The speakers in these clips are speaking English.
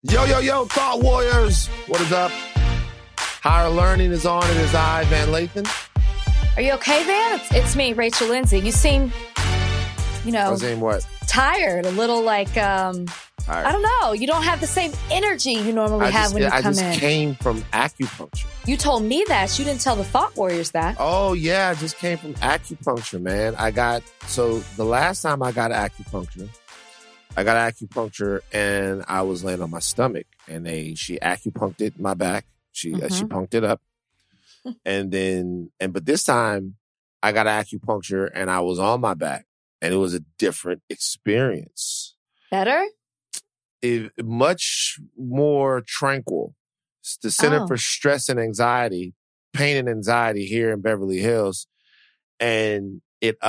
Yo, yo, yo, Thought Warriors. What is up? Higher Learning is on. It is I, Van Lathan. Are you okay, Van? It's me, Rachel Lindsay. You seem, what? Tired, a little like, I don't know. You don't have the same energy you normally have when you come in. I just came from acupuncture. You told me that. You didn't tell the Thought Warriors that. Oh, yeah. I just came from acupuncture, man. So the last time I got acupuncture and I was laying on my stomach and she acupunctured my back. She punked it up. But this time I got acupuncture and I was on my back and it was a different experience. Better? Much more tranquil. It's the Center for Stress and Anxiety, Pain and Anxiety here in Beverly Hills. And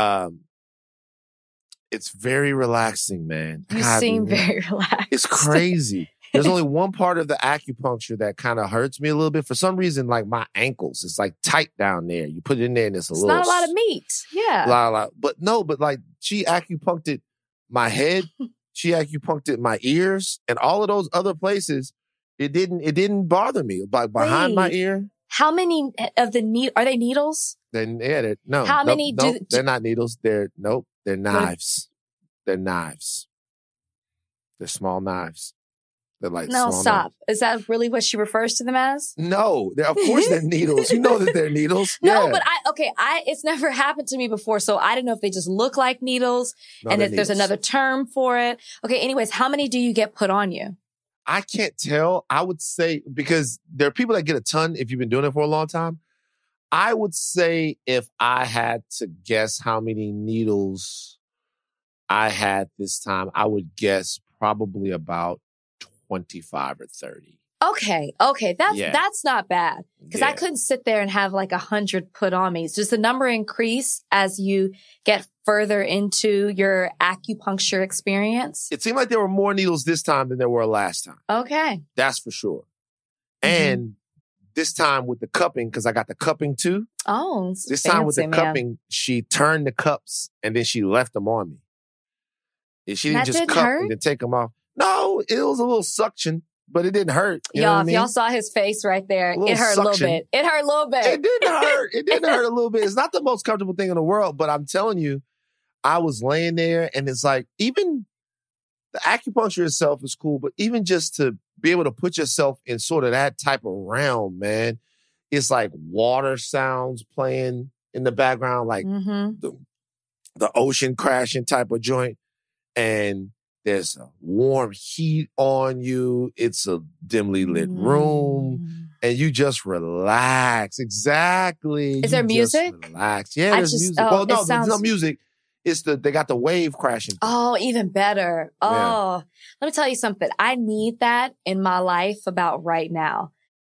it's very relaxing, man. You seem very relaxed. It's crazy. There's only one part of the acupuncture that kind of hurts me a little bit. For some reason, like my ankles, it's like tight down there. You put it in there and it's not a lot of meat. Yeah. But she acupunctured my head. She acupunctured my ears and all of those other places. It didn't bother me. Like behind my ear. How many of are they needles? They're not needles. They're knives. They're knives. They're small knives. They're like no, small stop. knives. Is that really what she refers to them as? No, of course they're needles. You know that they're needles. No, yeah. but it's never happened to me before, so I didn't know if they just look like needles and if there's another term for it. Okay, anyways, how many do you get put on you? I can't tell. I would say, because there are people that get a ton if you've been doing it for a long time. I would say if I had to guess how many needles I had this time, I would guess probably about 25 or 30. Okay. That's not bad. Because I couldn't sit there and have like 100 put on me. Does the number increase as you get further into your acupuncture experience? It seemed like there were more needles this time than there were last time. Okay. That's for sure. And this time with the cupping, because I got the cupping too. Oh, this time with the cupping, she turned the cups and then she left them on me. And she didn't just cup and then take them off. No, it was a little suction, but it didn't hurt. Y'all saw his face right there. It hurt a little bit. It hurt a little bit. It didn't hurt. It didn't hurt a little bit. It's not the most comfortable thing in the world, but I'm telling you, I was laying there and it's like, even the acupuncture itself is cool, but even just to be able to put yourself in sort of that type of realm, man, it's like water sounds playing in the background, like the ocean crashing type of joint. And there's a warm heat on you. It's a dimly lit room and you just relax. Exactly. Is there music? Relax. Yeah, there's music. There's no music. They got the wave crashing. Oh, even better. Oh, let me tell you something. I need that in my life about right now.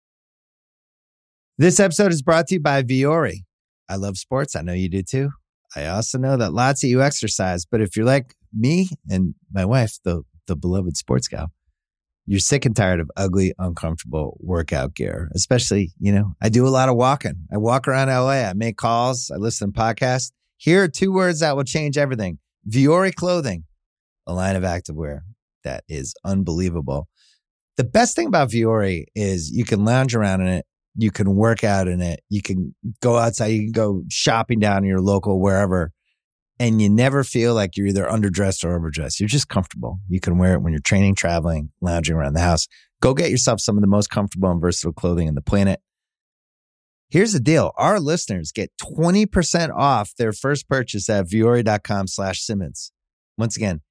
This episode is brought to you by Vuori. I love sports. I know you do too. I also know that lots of you exercise, but if you're like me and my wife, the beloved sports gal, you're sick and tired of ugly, uncomfortable workout gear. Especially, I do a lot of walking. I walk around LA. I make calls. I listen to podcasts. Here are 2 words that will change everything. Vuori Clothing, a line of activewear that is unbelievable. The best thing about Vuori is you can lounge around in it. You can work out in it. You can go outside. You can go shopping down in your local wherever. And you never feel like you're either underdressed or overdressed. You're just comfortable. You can wear it when you're training, traveling, lounging around the house. Go get yourself some of the most comfortable and versatile clothing on the planet. Here's the deal. Our listeners get 20% off their first purchase at vuori.com/Simmons. Once again,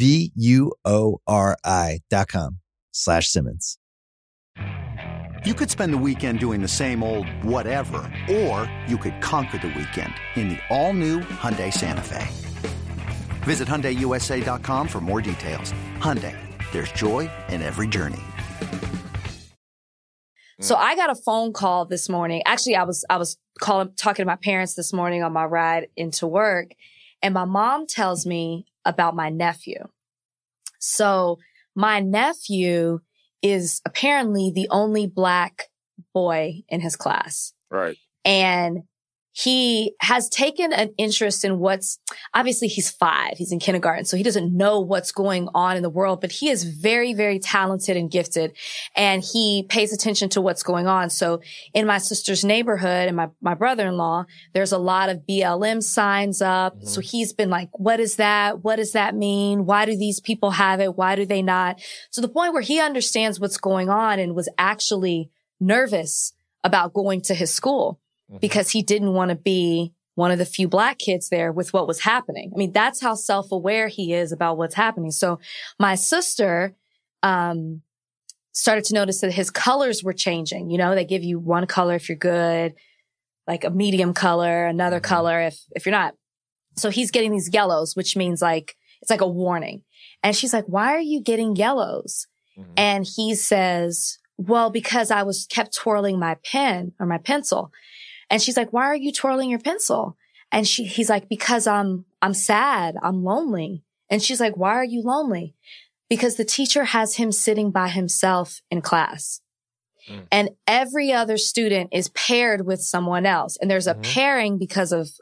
VUORI.com/Simmons. You could spend the weekend doing the same old whatever, or you could conquer the weekend in the all-new Hyundai Santa Fe. Visit HyundaiUSA.com for more details. Hyundai, there's joy in every journey. So I got a phone call this morning. Actually, I was talking to my parents this morning on my ride into work, and my mom tells me about my nephew. So my nephew is apparently the only Black boy in his class. Right. And he has taken an interest in obviously he's 5, he's in kindergarten, so he doesn't know what's going on in the world, but he is very, very talented and gifted, and he pays attention to what's going on. So in my sister's neighborhood and my brother-in-law, there's a lot of BLM signs up. Mm-hmm. So he's been like, what is that? What does that mean? Why do these people have it? Why do they not? To the point where he understands what's going on and was actually nervous about going to his school. Because he didn't want to be one of the few Black kids there with what was happening. I mean, that's how self-aware he is about what's happening. So my sister started to notice that his colors were changing. You know, they give you one color if you're good, like a medium color, another color if you're not. So he's getting these yellows, which means like, it's like a warning. And she's like, why are you getting yellows? And he says, well, because I kept twirling my pen or my pencil. And she's like, why are you twirling your pencil? And he's like, because I'm sad. I'm lonely. And she's like, why are you lonely? Because the teacher has him sitting by himself in class. And every other student is paired with someone else. And there's a pairing because of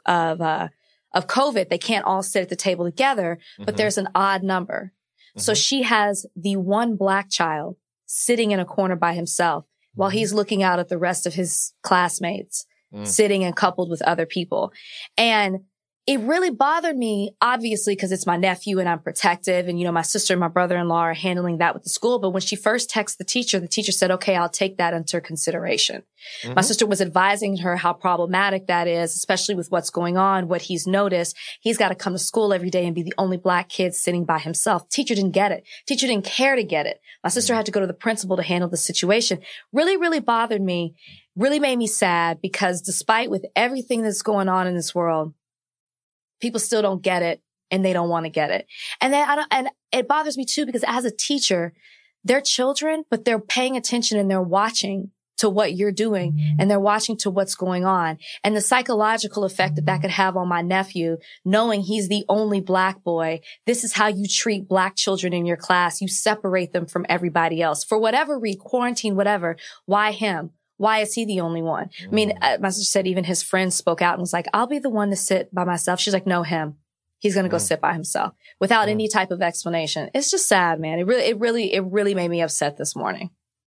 COVID. They can't all sit at the table together, but there's an odd number. So she has the one Black child sitting in a corner by himself while he's looking out at the rest of his classmates. Sitting and coupled with other people. And it really bothered me, obviously, because it's my nephew and I'm protective. And, you know, my sister and my brother-in-law are handling that with the school. But when she first texted the teacher said, okay, I'll take that under consideration. My sister was advising her how problematic that is, especially with what's going on, what he's noticed. He's got to come to school every day and be the only Black kid sitting by himself. Teacher didn't get it. Teacher didn't care to get it. My sister had to go to the principal to handle the situation. Really, really bothered me. Really made me sad because despite with everything that's going on in this world, people still don't get it and they don't want to get it. And then and it bothers me too, because as a teacher, they're children, but they're paying attention and they're watching to what you're doing and they're watching to what's going on. And the psychological effect that could have on my nephew, knowing he's the only Black boy. This is how you treat Black children in your class. You separate them from everybody else for whatever reason, quarantine, whatever. Why him? Why is he the only one? I mean, my sister said even his friends spoke out and was like, I'll be the one to sit by myself. She's like, no, him. He's going to go sit by himself without any type of explanation. It's just sad, man. It really made me upset this morning.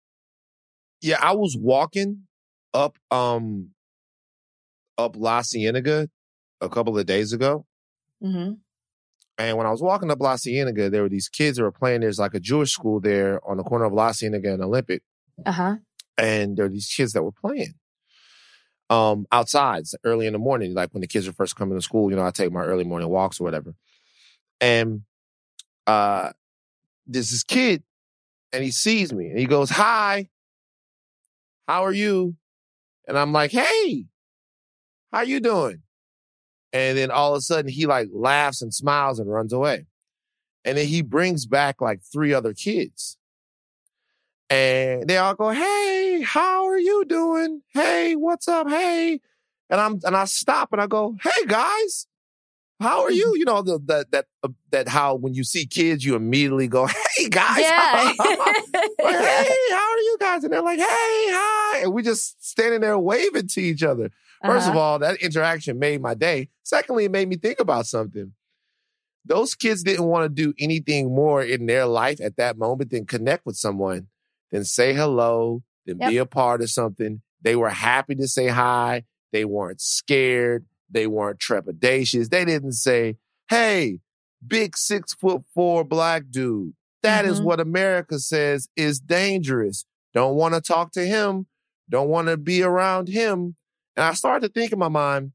Yeah, I was walking up La Cienega a couple of days ago. And when I was walking up La Cienega, there were these kids that were playing. There's like a Jewish school there on the corner of La Cienega and Olympic. And there are these kids that were playing outside early in the morning, like when the kids are first coming to school. You know, I take my early morning walks or whatever. And there's this kid, and he sees me, and he goes, hi, how are you? And I'm like, hey, how you doing? And then all of a sudden, he like laughs and smiles and runs away. And then he brings back like 3 other kids. And they all go, hey, how are you doing? Hey, what's up? Hey. And I stop and I go, hey guys, how are you? You know, that how when you see kids, you immediately go, hey guys. Yeah. Like, hey, how are you guys? And they're like, hey, hi. And we just standing there waving to each other. First of all, that interaction made my day. Secondly, it made me think about something. Those kids didn't want to do anything more in their life at that moment than connect with someone. Then say hello, then be a part of something. They were happy to say hi. They weren't scared. They weren't trepidatious. They didn't say, hey, big 6'4" Black dude. That is what America says is dangerous. Don't want to talk to him. Don't want to be around him. And I started to think in my mind,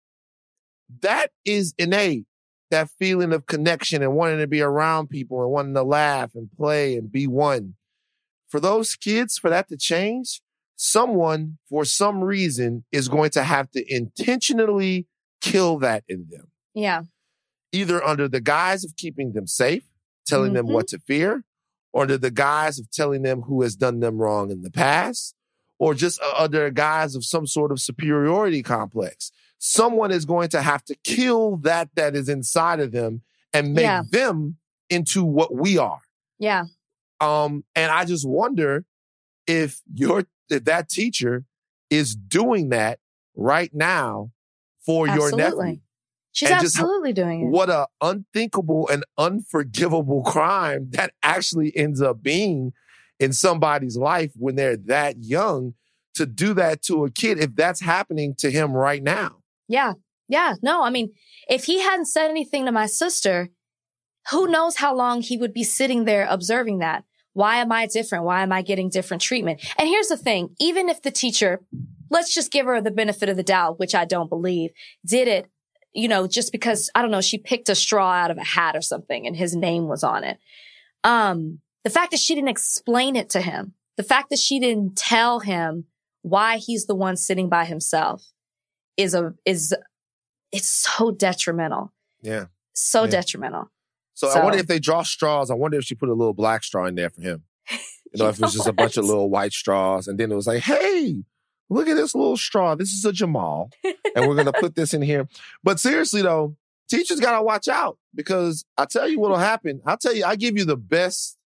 that is innate. That feeling of connection and wanting to be around people and wanting to laugh and play and be one. For those kids, for that to change, someone, for some reason, is going to have to intentionally kill that in them. Yeah. Either under the guise of keeping them safe, telling them what to fear, or under the guise of telling them who has done them wrong in the past, or just under a guise of some sort of superiority complex. Someone is going to have to kill that is inside of them and make them into what we are. Yeah. And I just wonder if that teacher is doing that right now for your nephew. She's And just absolutely doing it. What a unthinkable and unforgivable crime that actually ends up being in somebody's life when they're that young, to do that to a kid, if that's happening to him right now. Yeah. Yeah. No, I mean, if he hadn't said anything to my sister, who knows how long he would be sitting there observing that. Why am I different? Why am I getting different treatment? And here's the thing, even if the teacher, let's just give her the benefit of the doubt, which I don't believe, did it, you know, just because, I don't know, she picked a straw out of a hat or something and his name was on it. The fact that she didn't explain it to him, the fact that she didn't tell him why he's the one sitting by himself it's so detrimental. Yeah. So detrimental. So I wonder if they draw straws. I wonder if she put a little black straw in there for him. You know, if it was just a bunch of little white straws. And then it was like, hey, look at this little straw. This is a Jamal. And we're going to put this in here. But seriously, though, teachers got to watch out, because I tell you what will happen. I'll tell you, I give you the best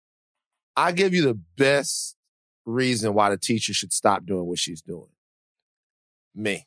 reason why the teacher should stop doing what she's doing. Me.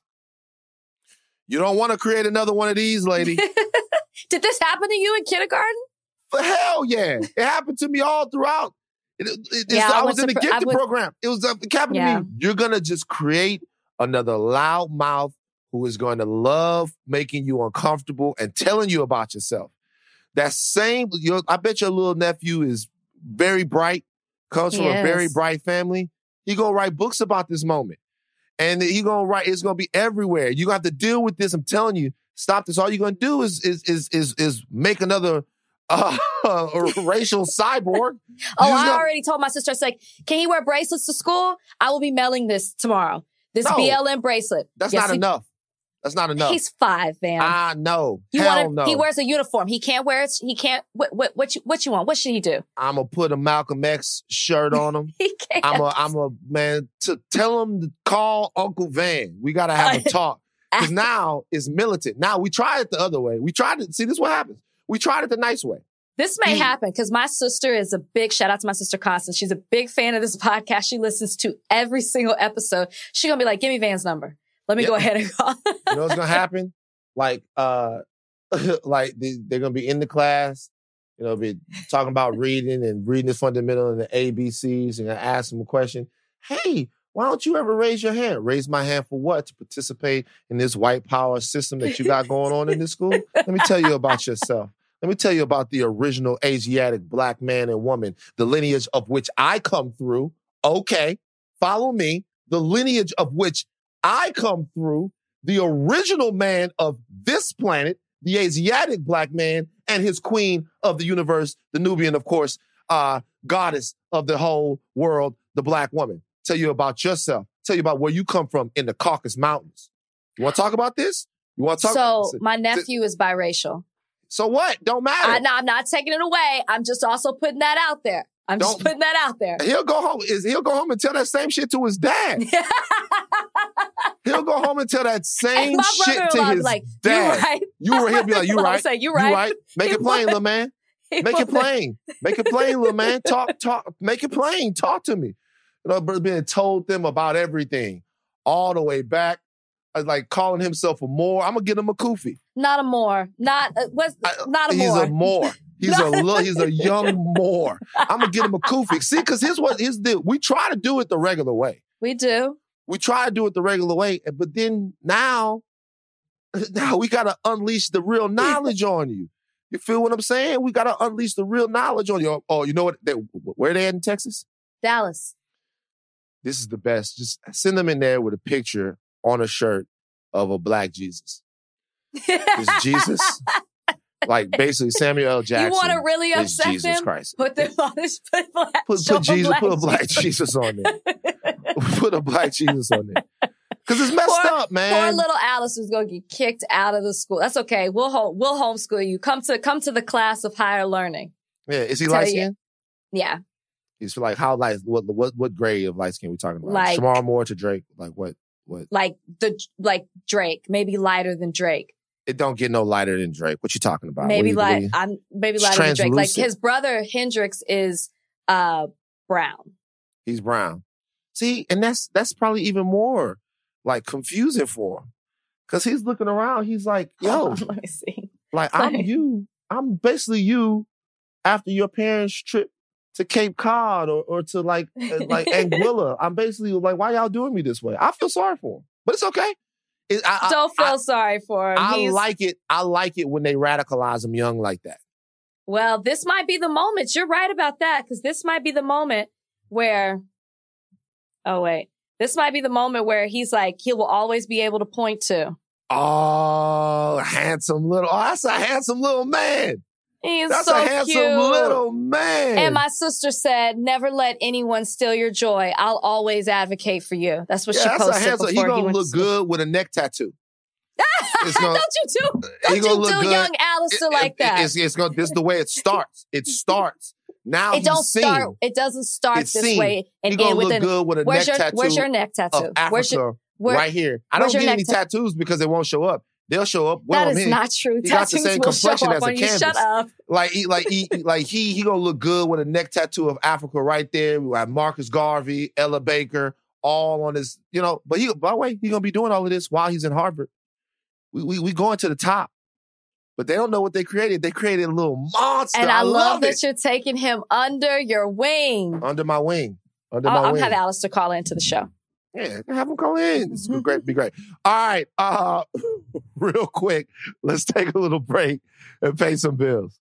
You don't want to create another one of these, lady. Did this happen to you in kindergarten? For hell yeah. It happened to me all throughout. I was in the gifted program. It was happened to me. You're going to just create another loudmouth who is going to love making you uncomfortable and telling you about yourself. That same, I bet your little nephew is very bright, comes from a very bright family. He going to write books about this moment. And he going to write, it's going to be everywhere. You're going to have to deal with this. I'm telling you, stop this. All you're going to do is make another racial cyborg. I already told my sister, I was like, can he wear bracelets to school? I will be mailing this tomorrow. This BLM bracelet. That's not enough. That's not enough. He's 5, man. No. No. He wears a uniform. He can't wear it. He can't. What you want? What should he do? I'm going to put a Malcolm X shirt on him. He can't. To tell him to call Uncle Van. We got to have a talk. Because now it's militant. Now we tried it the other way. We tried it. See, this is what happens. We tried it the nice way. This may happen because my sister is a big, shout out to my sister Constance. She's a big fan of this podcast. She listens to every single episode. She's going to be like, give me Van's number. Let me go ahead and call. You know what's going to happen? Like they're going to be in the class, you know, be talking about reading, and reading is fundamental in the ABCs, and I ask them a question. Hey, why don't you ever raise your hand? Raise my hand for what? To participate in this white power system that you got going on in this school? Let me tell you about yourself. Let me tell you about the original Asiatic black man and woman, the lineage of which I come through. Okay, follow me. The lineage of which I come through, the original man of this planet, the Asiatic black man, and his queen of the universe, the Nubian, of course, goddess of the whole world, the black woman. Tell you about yourself. Tell you about where you come from in the Caucasus Mountains. You want to talk about this? You want to talk? So my nephew is biracial. So what? Don't matter. I'm not taking it away. I'm just also putting that out there. He'll go home. He'll go home and tell that same shit to his dad. He'll go home and tell that same shit to his dad. He'll be like, you right. Say, you right. Make it plain, little man. Make it plain. Make it plain, little man. Talk. Make it plain. Talk to me. You know, being told them about everything all the way back. Like calling himself a Moor. I'm gonna get him a kufi. Not a Moor. Not a Moor. He's a Moor. He's a young Moor. I'm gonna get him a kufi. See, because we try to do it the regular way. We do. We try to do it the regular way, but then now we gotta unleash the real knowledge on you. You feel what I'm saying? We gotta unleash the real knowledge on you. Oh, you know what? Where they at in Texas? Dallas. This is the best. Just send them in there with a picture on a shirt of a black Jesus. It's Jesus. Like basically Samuel L. Jackson. You want to really upset Jesus them? Christ. Put them on this. Put a black Jesus on there. Put a black Jesus on there. Because it's messed up, man. Poor little Alice is going to get kicked out of the school. That's okay. We'll homeschool you. Come to the class of higher learning. Yeah. Is he light skinned? Yeah. He's like how light? What grade of light skin we talking about? Like Shamar Moore to Drake? Like what? Like Drake, maybe lighter than Drake. It don't get no lighter than Drake. What you talking about? Maybe lighter than Drake. Like his brother Hendrix is brown. He's brown. See, and that's probably even more like confusing for him. Because he's looking around. He's like, yo, let me see. like I'm you. I'm basically you after your parents' trip to Cape Cod or to like Anguilla. I'm basically like, why y'all doing me this way? I feel sorry for him, but it's okay. Don't feel sorry for him. I like it. I like it when they radicalize him young like that. Well, this might be the moment. You're right about that, because this might be the moment where, this might be the moment where he's like, he will always be able to point to. Oh, handsome little, that's a handsome little man. That's so a handsome cute. Little man. And my sister said, never let anyone steal your joy. I'll always advocate for you. That's what she posted before he gonna look good with a neck tattoo. Don't you do young Alistair like that. This is the way it starts. It starts. Now it doesn't start it's this seen. way. And gonna look good with a neck tattoo. Where's your neck tattoo? Of Africa, right here. I don't get any tattoos because they won't show up. They'll show up. That is not true. He got the same complexion as a canvas. Shut up. He gonna look good with a neck tattoo of Africa right there. We have Marcus Garvey, Ella Baker, all on his, But by the way, he's gonna be doing all of this while he's in Harvard. We going to the top, but they don't know what they created. They created a little monster. And I love that you're taking him under your wing. Under my wing. I'll have Alistair call into the show. Yeah, have him call in. It's great. Be great. All right. Real quick, let's take a little break and pay some bills.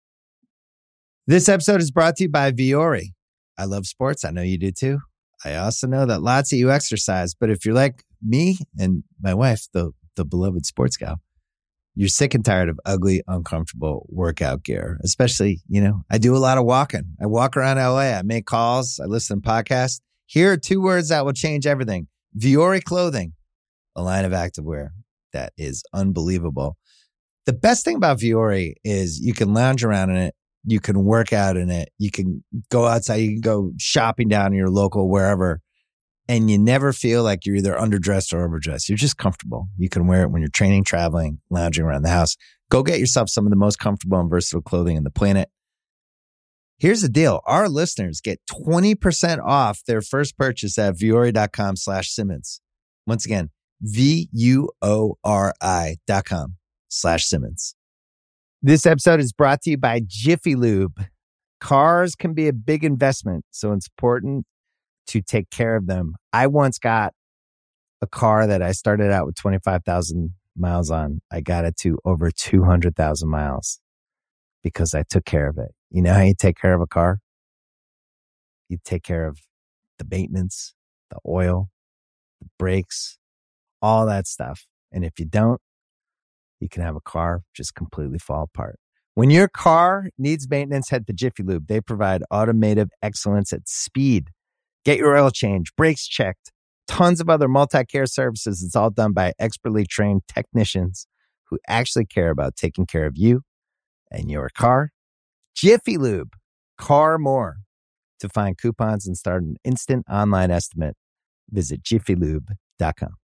This episode is brought to you by Viore. I love sports. I know you do too. I also know that lots of you exercise, but if you're like me and my wife, the beloved sports gal, you're sick and tired of ugly, uncomfortable workout gear. Especially, I do a lot of walking. I walk around LA. I make calls. I listen to podcasts. Here are 2 words that will change everything. Viore Clothing, a line of activewear that is unbelievable. The best thing about Viore is you can lounge around in it. You can work out in it. You can go outside. You can go shopping down in your local wherever. And you never feel like you're either underdressed or overdressed. You're just comfortable. You can wear it when you're training, traveling, lounging around the house. Go get yourself some of the most comfortable and versatile clothing on the planet. Here's the deal. Our listeners get 20% off their first purchase at Viore.com/Simmons. Once again, VUORI.com/Simmons. This episode is brought to you by Jiffy Lube. Cars can be a big investment, so it's important to take care of them. I once got a car that I started out with 25,000 miles on. I got it to over 200,000 miles because I took care of it. You know how you take care of a car? You take care of the maintenance, the oil, the brakes, all that stuff. And if you don't, you can have a car just completely fall apart. When your car needs maintenance, head to Jiffy Lube. They provide automotive excellence at speed. Get your oil change, brakes checked, tons of other multi-care services. It's all done by expertly trained technicians who actually care about taking care of you and your car. Jiffy Lube, car more. To find coupons and start an instant online estimate, visit jiffylube.com.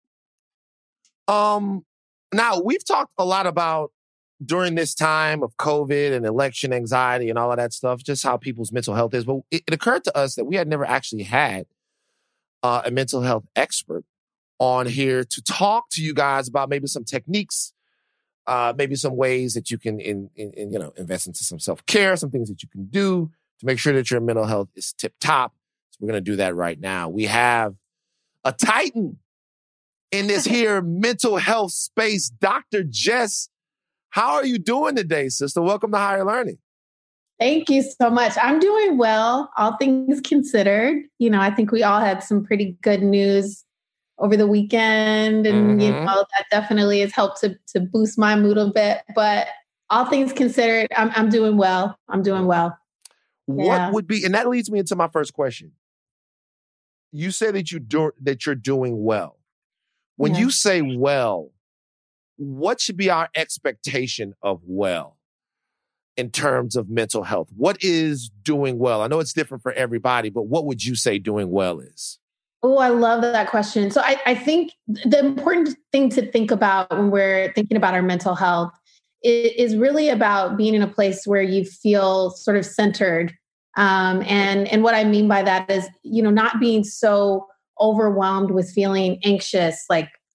Now, we've talked a lot about during this time of COVID and election anxiety and all of that stuff, just how people's mental health is. But it occurred to us that we had never actually had a mental health expert on here to talk to you guys about maybe some techniques, maybe some ways that you can invest into some self-care, some things that you can do to make sure that your mental health is tip-top. So we're going to do that right now. We have a titan in this here mental health space, Dr. Jess. How are you doing today, sister? Welcome to Higher Learning. Thank you so much. I'm doing well, all things considered. I think we all had some pretty good news over the weekend, and that definitely has helped to boost my mood a bit. But all things considered, I'm doing well. I'm doing well. What would be, and that leads me into my first question. You say that you're doing well. When you say well, what should be our expectation of well in terms of mental health? What is doing well? I know it's different for everybody, but what would you say doing well is? Oh, I love that question. So I think the important thing to think about when we're thinking about our mental health is really about being in a place where you feel sort of centered. And what I mean by that is, not being so overwhelmed with feeling anxious, like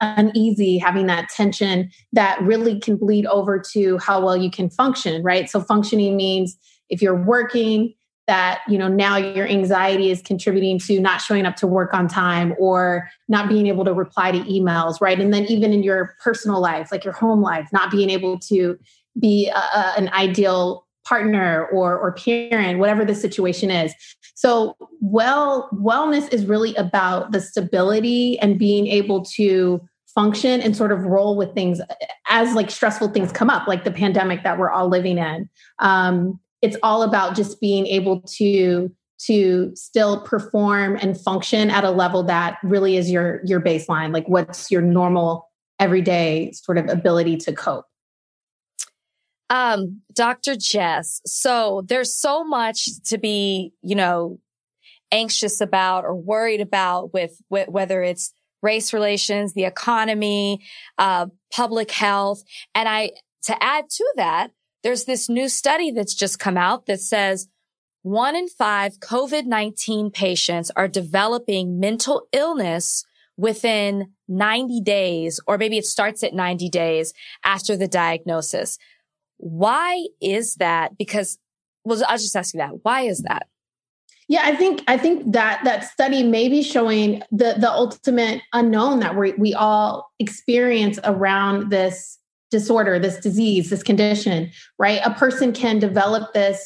uneasy, having that tension that really can bleed over to how well you can function, right? So functioning means if you're working, that, now your anxiety is contributing to not showing up to work on time or not being able to reply to emails, right? And then even in your personal life, like your home life, not being able to be an ideal partner or parent, whatever the situation is. So wellness is really about the stability and being able to function and sort of roll with things as like stressful things come up, like the pandemic that we're all living in. It's all about just being able to still perform and function at a level that really is your baseline. Like what's your normal everyday sort of ability to cope? Dr. Jess, so there's so much to be, anxious about or worried about with whether it's race relations, the economy, public health. And to add to that, there's this new study that's just come out that says 1 in 5 COVID-19 patients are developing mental illness within 90 days, or maybe it starts at 90 days after the diagnosis. Why is that? Because, well, I'll just ask you that. Why is that? Yeah, I think that study may be showing the ultimate unknown that we all experience around this disorder, this disease, this condition, right? A person can develop this,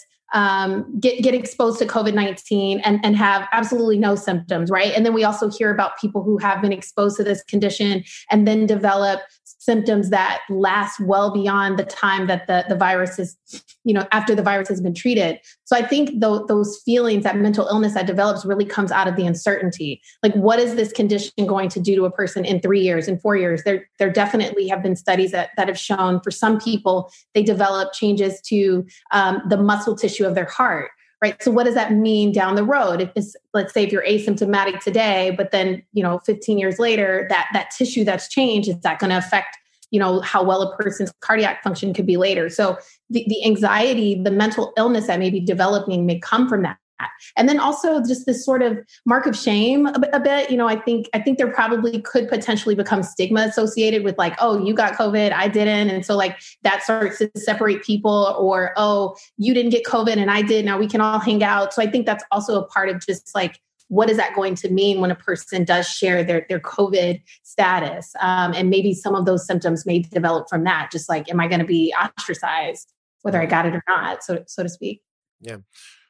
get exposed to COVID-19 and have absolutely no symptoms, right? And then we also hear about people who have been exposed to this condition and then develop symptoms that last well beyond the time that the virus is, after the virus has been treated. So I think those feelings, that mental illness that develops really comes out of the uncertainty. Like, what is this condition going to do to a person in 3 years, in 4 years? There definitely have been studies that have shown for some people, they develop changes to the muscle tissue of their heart. Right. So what does that mean down the road? Let's say if you're asymptomatic today, but then, 15 years later, that tissue that's changed, is that going to affect, how well a person's cardiac function could be later? So the anxiety, the mental illness that may be developing may come from that. And then also just this sort of mark of shame a bit, I think there probably could potentially become stigma associated with like, oh, you got COVID, I didn't. And so like that starts to separate people, or, oh, you didn't get COVID and I did. Now we can all hang out. So I think that's also a part of just like, what is that going to mean when a person does share their COVID status? And maybe some of those symptoms may develop from that. Just like, am I going to be ostracized, whether I got it or not, so to speak? Yeah.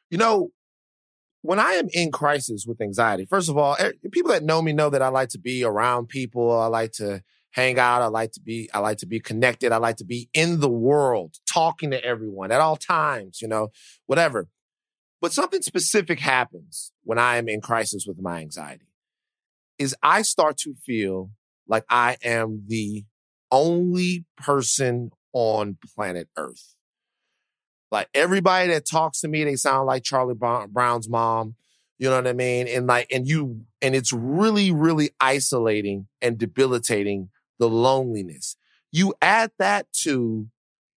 When I am in crisis with anxiety, first of all, people that know me know that I like to be around people. I like to hang out. I like to be connected. I like to be in the world, talking to everyone at all times, whatever. But something specific happens when I am in crisis with my anxiety is I start to feel like I am the only person on planet Earth. Like everybody that talks to me, they sound like Charlie Brown's mom. You know what I mean? And it's really, really isolating and debilitating, the loneliness. You add that to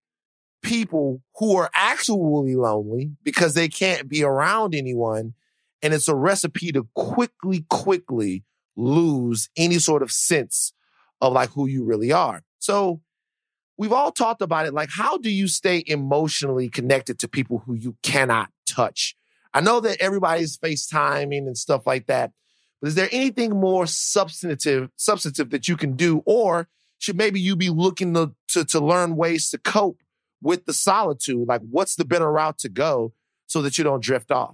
people who are actually lonely because they can't be around anyone. And it's a recipe to quickly lose any sort of sense of like who you really are. So we've all talked about it. Like, how do you stay emotionally connected to people who you cannot touch? I know that everybody's FaceTiming and stuff like that, but is there anything more substantive that you can do? Or should maybe you be looking to learn ways to cope with the solitude? Like, what's the better route to go so that you don't drift off?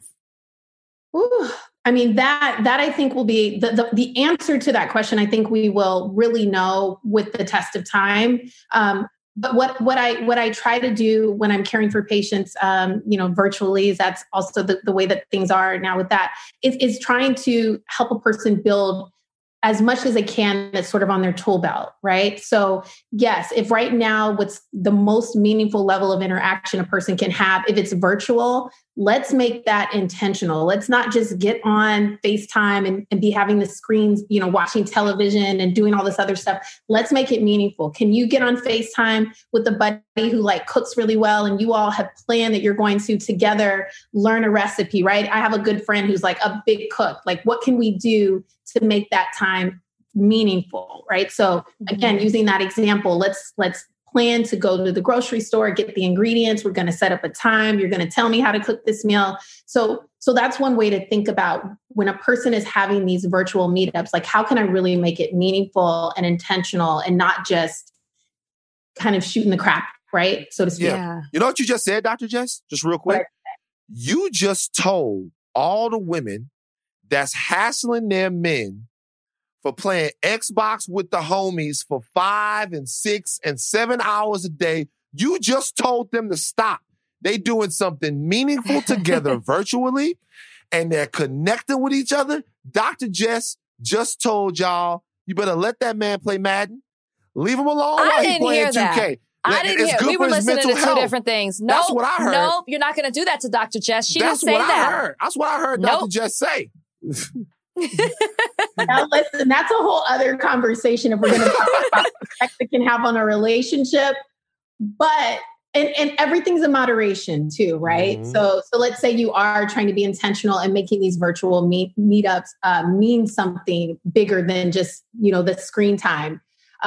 Ooh, I mean, that I think will be the answer to that question. I think we will really know with the test of time. But what I try to do when I'm caring for patients, virtually, is that's also the way that things are now with that, is trying to help a person build as much as they can that's sort of on their tool belt, right? So yes, if right now what's the most meaningful level of interaction a person can have, if it's virtual, let's make that intentional. Let's not just get on FaceTime and be having the screens, watching television and doing all this other stuff. Let's make it meaningful. Can you get on FaceTime with a buddy who like cooks really well and you all have planned that you're going to together learn a recipe, right? I have a good friend who's like a big cook. Like, what can we do to make that time meaningful, right? So again, using that example, let's plan to go to the grocery store, get the ingredients. We're going to set up a time. You're going to tell me how to cook this meal. So that's one way to think about when a person is having these virtual meetups, like how can I really make it meaningful and intentional and not just kind of shooting the crap, right? So to speak. Yeah. You know what you just said, Dr. Jess? Just real quick. You just told all the women that's hassling their men for playing Xbox with the homies for 5 and 6 and 7 hours a day. You just told them to stop. They doing something meaningful together virtually, and they're connecting with each other. Dr. Jess just told y'all, you better let that man play Madden. Leave him alone while he's playing 2K. I didn't hear. We were listening to two different things. Nope, that's what I heard. Nope, you're not going to do that to Dr. Jess. She didn't say that. That's what I heard Dr. Jess say. Now listen, that's a whole other conversation if we're going to talk about the effect it can have on a relationship. But and everything's in moderation too, right? Mm-hmm. So let's say you are trying to be intentional and making these virtual meetups mean something bigger than just the screen time.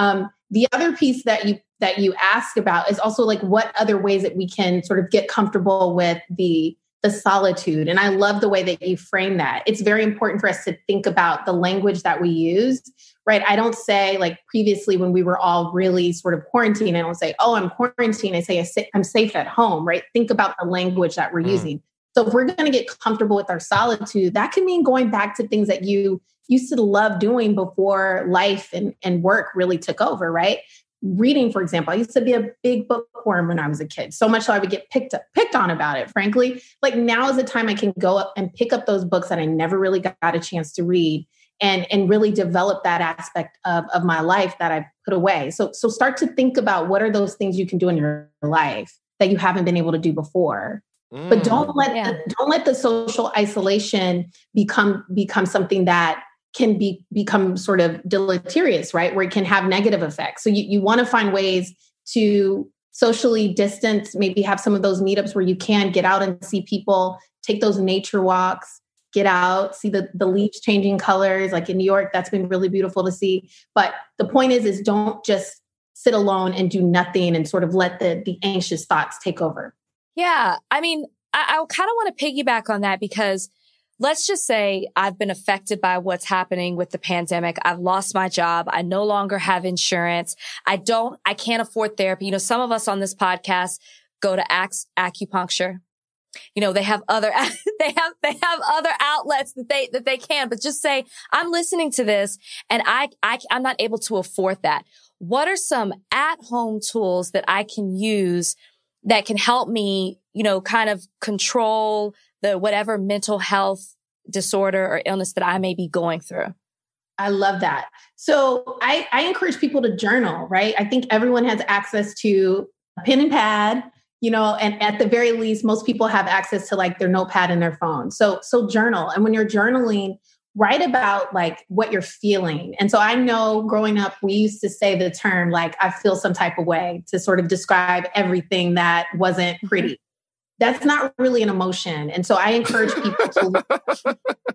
The other piece that you ask about is also like what other ways that we can sort of get comfortable with the solitude. And I love the way that you frame that. It's very important for us to think about the language that we use, right? I don't say like previously when we were all really sort of quarantined, I don't say, oh, I'm quarantined. I say I'm safe at home, right? Think about the language that we're using. So if we're going to get comfortable with our solitude, that can mean going back to things that you used to love doing before life and work really took over, right? Reading, for example, I used to be a big bookworm when I was a kid, so much so I would get picked on about it, frankly. Like now is the time I can go up and pick up those books that I never really got a chance to read and really develop that aspect of my life that I put away. So start to think about what are those things you can do in your life that you haven't been able to do before. But don't let the social isolation become something that can become sort of deleterious, right? Where it can have negative effects. So you want to find ways to socially distance, maybe have some of those meetups where you can get out and see people, take those nature walks, get out, see the leaves changing colors. Like in New York, that's been really beautiful to see. But the point is don't just sit alone and do nothing and sort of let the anxious thoughts take over. Yeah. I mean, I kind of want to piggyback on that because let's just say I've been affected by what's happening with the pandemic. I've lost my job. I no longer have insurance. I can't afford therapy. Some of us on this podcast go to acupuncture. They have other, they have other outlets that they can, but just say, I'm listening to this and I'm not able to afford that. What are some at-home tools that I can use that can help me, kind of control the whatever mental health disorder or illness that I may be going through? I love that. So I encourage people to journal, right? I think everyone has access to a pen and pad, and at the very least, most people have access to like their notepad in their phone. So journal. And when you're journaling, write about like what you're feeling. And so I know growing up, we used to say the term, like, I feel some type of way to sort of describe everything that wasn't pretty. That's not really an emotion. And so I encourage people to...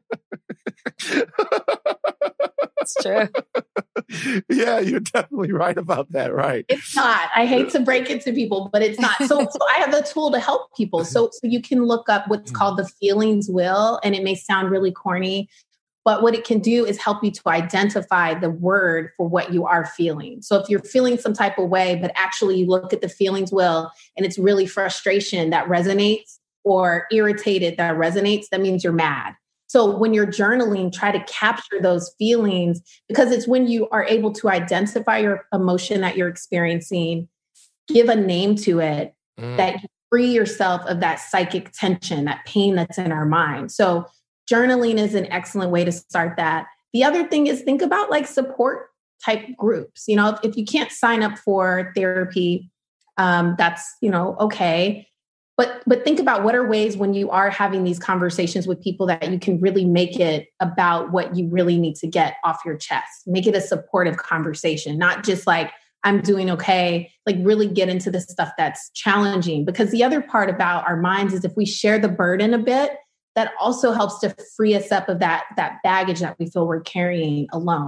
It's true. Yeah, you're definitely right about that, right? It's not. I hate to break it to people, but it's not. So I have a tool to help people. So you can look up what's called the feelings wheel, and it may sound really corny, but what it can do is help you to identify the word for what you are feeling. So if you're feeling some type of way, but actually you look at the feelings wheel and it's really frustration that resonates or irritated that resonates, that means you're mad. So when you're journaling, try to capture those feelings because it's when you are able to identify your emotion that you're experiencing, give a name to it, that you free yourself of that psychic tension, that pain that's in our mind. So journaling is an excellent way to start that. The other thing is think about like support type groups. If you can't sign up for therapy, that's, okay. But think about what are ways when you are having these conversations with people that you can really make it about what you really need to get off your chest. Make it a supportive conversation, not just like, I'm doing okay, like really get into the stuff that's challenging. Because the other part about our minds is if we share the burden a bit, that also helps to free us up of that baggage that we feel we're carrying alone.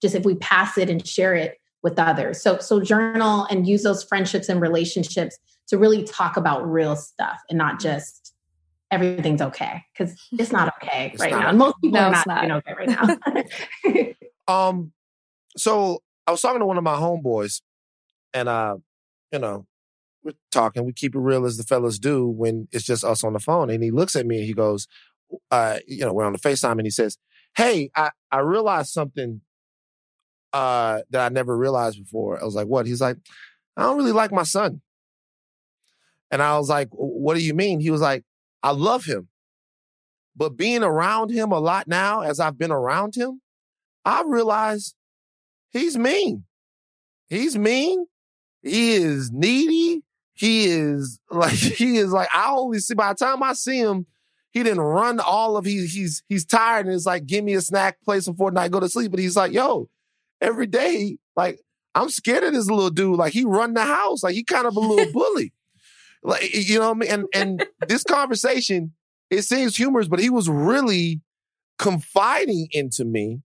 just if we pass it and share it with others. So journal and use those friendships and relationships to really talk about real stuff and not just everything's okay, because it's not okay right now. And most people are not doing okay right now. So I was talking to one of my homeboys, and we're talking. We keep it real as the fellas do when it's just us on the phone. And he looks at me and he goes, we're on the FaceTime, and he says, "Hey, I realized something that I never realized before." I was like, "What?" He's like, "I don't really like my son." And I was like, "What do you mean?" He was like, "I love him, but being around him a lot now, as I've been around him, I realize he's mean. He's mean. He is needy. He is like, I only see, by the time I see him, he didn't run all of, he's tired and it's like, give me a snack, play some Fortnite, go to sleep." But he's like, "Yo, every day, like, I'm scared of this little dude. Like, he run the house. Like, he kind of a little bully." Like, you know what I mean? And this conversation, it seems humorous, but he was really confiding in me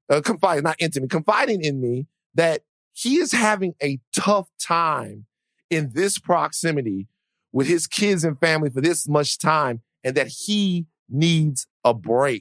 that he is having a tough time in this proximity with his kids and family for this much time, and that he needs a break.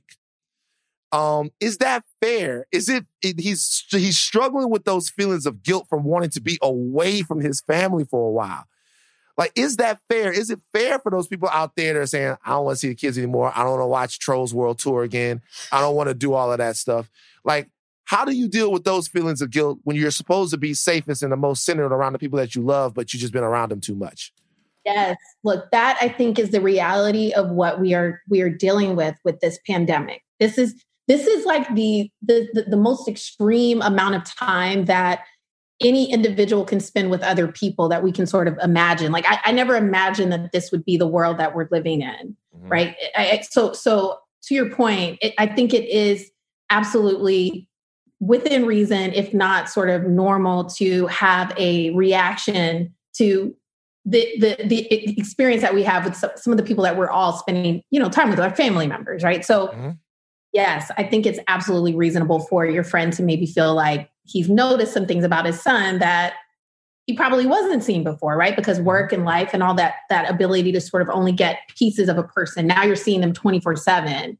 Is that fair? Is it he's struggling with those feelings of guilt from wanting to be away from his family for a while? Like, is that fair? Is it fair for those people out there that are saying, "I don't want to see the kids anymore. I don't want to watch Trolls World Tour again. I don't want to do all of that stuff"? Like, how do you deal with those feelings of guilt when you're supposed to be safest and the most centered around the people that you love, but you've just been around them too much? Yes. Look, that I think is the reality of what we are dealing with this pandemic. This is like the most extreme amount of time that any individual can spend with other people that we can sort of imagine. Like, I never imagined that this would be the world that we're living in, right? So to your point, I think it is absolutely within reason, if not sort of normal, to have a reaction to the experience that we have with some of the people that we're all spending, time with, our family members, right? So yes, I think it's absolutely reasonable for your friend to maybe feel like he's noticed some things about his son that he probably wasn't seeing before, right? Because work and life and all that ability to sort of only get pieces of a person. Now you're seeing them 24/7.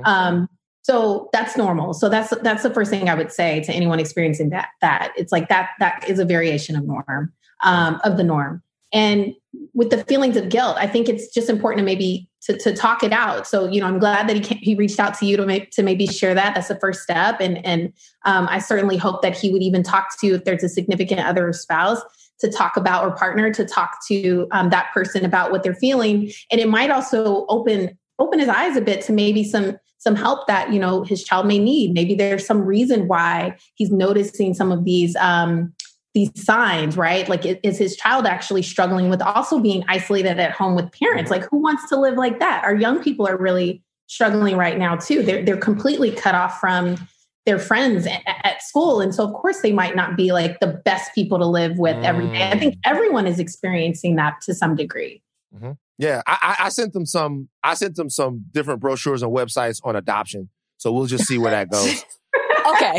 So that's normal. So that's the first thing I would say to anyone experiencing that it's like that is a variation of the norm. And with the feelings of guilt, I think it's just important to maybe to talk it out. So, I'm glad that he reached out to you to maybe share that. That's the first step. And I certainly hope that he would even talk to you if there's a significant other or spouse to talk about, or partner to talk to that person about what they're feeling. And it might also open his eyes a bit to maybe some help that, his child may need. Maybe there's some reason why he's noticing some of these signs, right? Like, is his child actually struggling with also being isolated at home with parents? Like, who wants to live like that? Our young people are really struggling right now too. They're completely cut off from their friends at school. And so of course they might not be like the best people to live with every day. I think everyone is experiencing that to some degree. Mm-hmm. Yeah. I sent them some different brochures and websites on adoption. So we'll just see where that goes. Okay.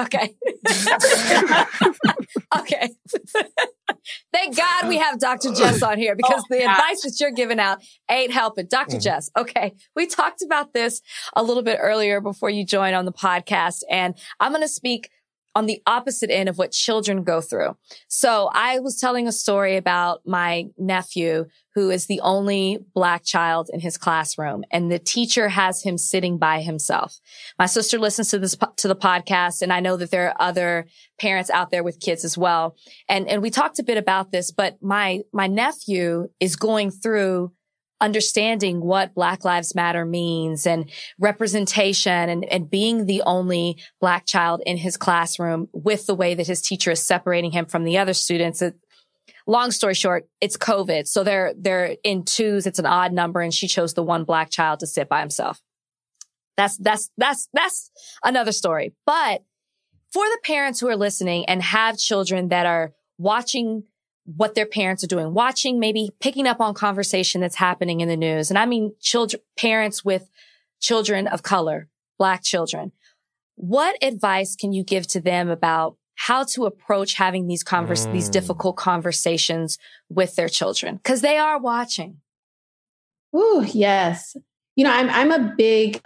Okay. Thank God we have Dr. Jess on here, because the advice that you're giving out ain't helping. Dr. Jess, okay. We talked about this a little bit earlier before you joined on the podcast, and I'm going to speak on the opposite end of what children go through. So I was telling a story about my nephew, who is the only Black child in his classroom, and the teacher has him sitting by himself. My sister listens to the podcast, and I know that there are other parents out there with kids as well. And we talked a bit about this, but my nephew is going through understanding what Black Lives Matter means and representation and being the only Black child in his classroom, with the way that his teacher is separating him from the other students. Long story short, it's COVID. So they're in twos. It's an odd number. And she chose the one Black child to sit by himself. That's another story. But for the parents who are listening and have children that are watching what their parents are doing, watching, maybe picking up on conversation that's happening in the news. And I mean, parents with children of color, Black children. What advice can you give to them about how to approach having these difficult conversations with their children? Because they are watching. Ooh, yes. I'm a big,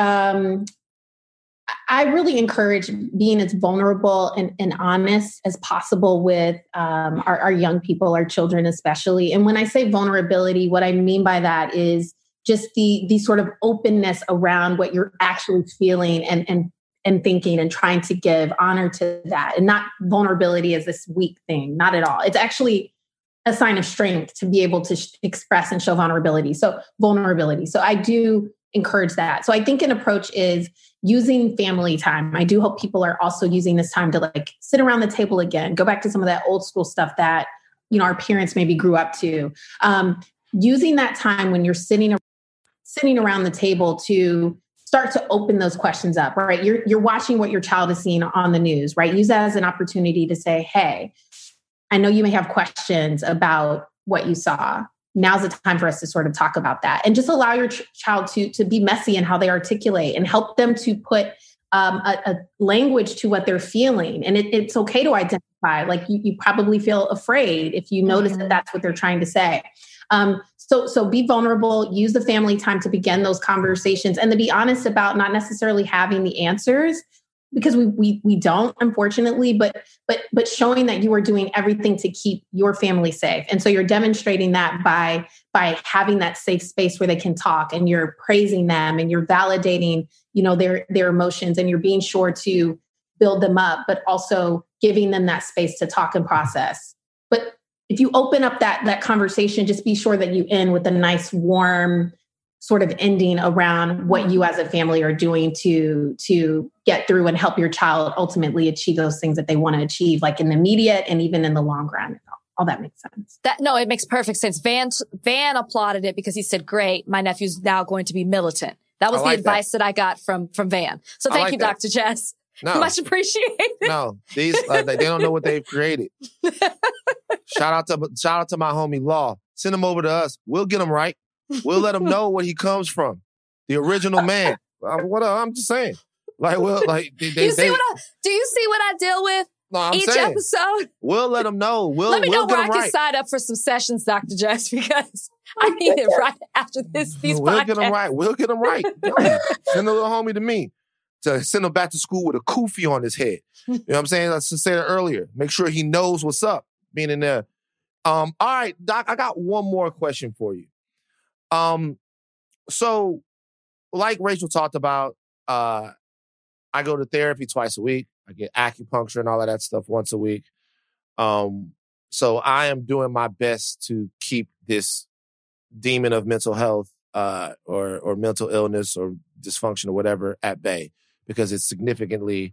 I really encourage being as vulnerable and honest as possible with our young people, our children especially. And when I say vulnerability, what I mean by that is just the sort of openness around what you're actually feeling and thinking, and trying to give honor to that, and not vulnerability as this weak thing. Not at all. It's actually a sign of strength to be able to express and show vulnerability. So I do encourage that. So I think an approach is using family time. I do hope people are also using this time to like sit around the table again, go back to some of that old school stuff that, our parents maybe grew up to. Using that time when you're sitting around the table to start to open those questions up, right? You're watching what your child is seeing on the news, right? Use that as an opportunity to say, hey, I know you may have questions about what you saw. Now's the time for us to sort of talk about that, and just allow your child to be messy in how they articulate, and help them to put a language to what they're feeling. And it's okay to identify, like you probably feel afraid if you notice that that's what they're trying to say. So be vulnerable, use the family time to begin those conversations, and to be honest about not necessarily having the answers, because we don't, unfortunately, but showing that you are doing everything to keep your family safe. And so you're demonstrating that by having that safe space where they can talk, and you're praising them, and you're validating, their emotions, and you're being sure to build them up, but also giving them that space to talk and process. But if you open up that conversation, just be sure that you end with a nice, warm sort of ending around what you as a family are doing to get through and help your child ultimately achieve those things that they want to achieve, like in the immediate and even in the long run. All that makes sense. It makes perfect sense. Van applauded it because he said, great, my nephew's now going to be militant. That was the advice that I got from Van. So thank you, Dr. Jess. No. Much appreciated. No, these they don't know what they've created. Shout out to my homie Law. Send them over to us. We'll get them right. We'll let him know where he comes from. The original man. I'm just saying. Do you see what I deal with? No, episode? We'll let them know. Let me know where I can sign up for some sessions, Dr. Jess, because I need it right after these We'll podcasts. Get them right. Send the little homie to me to send him back to school with a kufi on his head. You know what I'm saying? Let's just say it earlier. Make sure he knows what's up being in there. All right, Doc, I got one more question for you. So like Rachel talked about, I go to therapy twice a week. I get acupuncture and all of that stuff once a week. So I am doing my best to keep this demon of mental health, or mental illness or dysfunction or whatever at bay, because it significantly,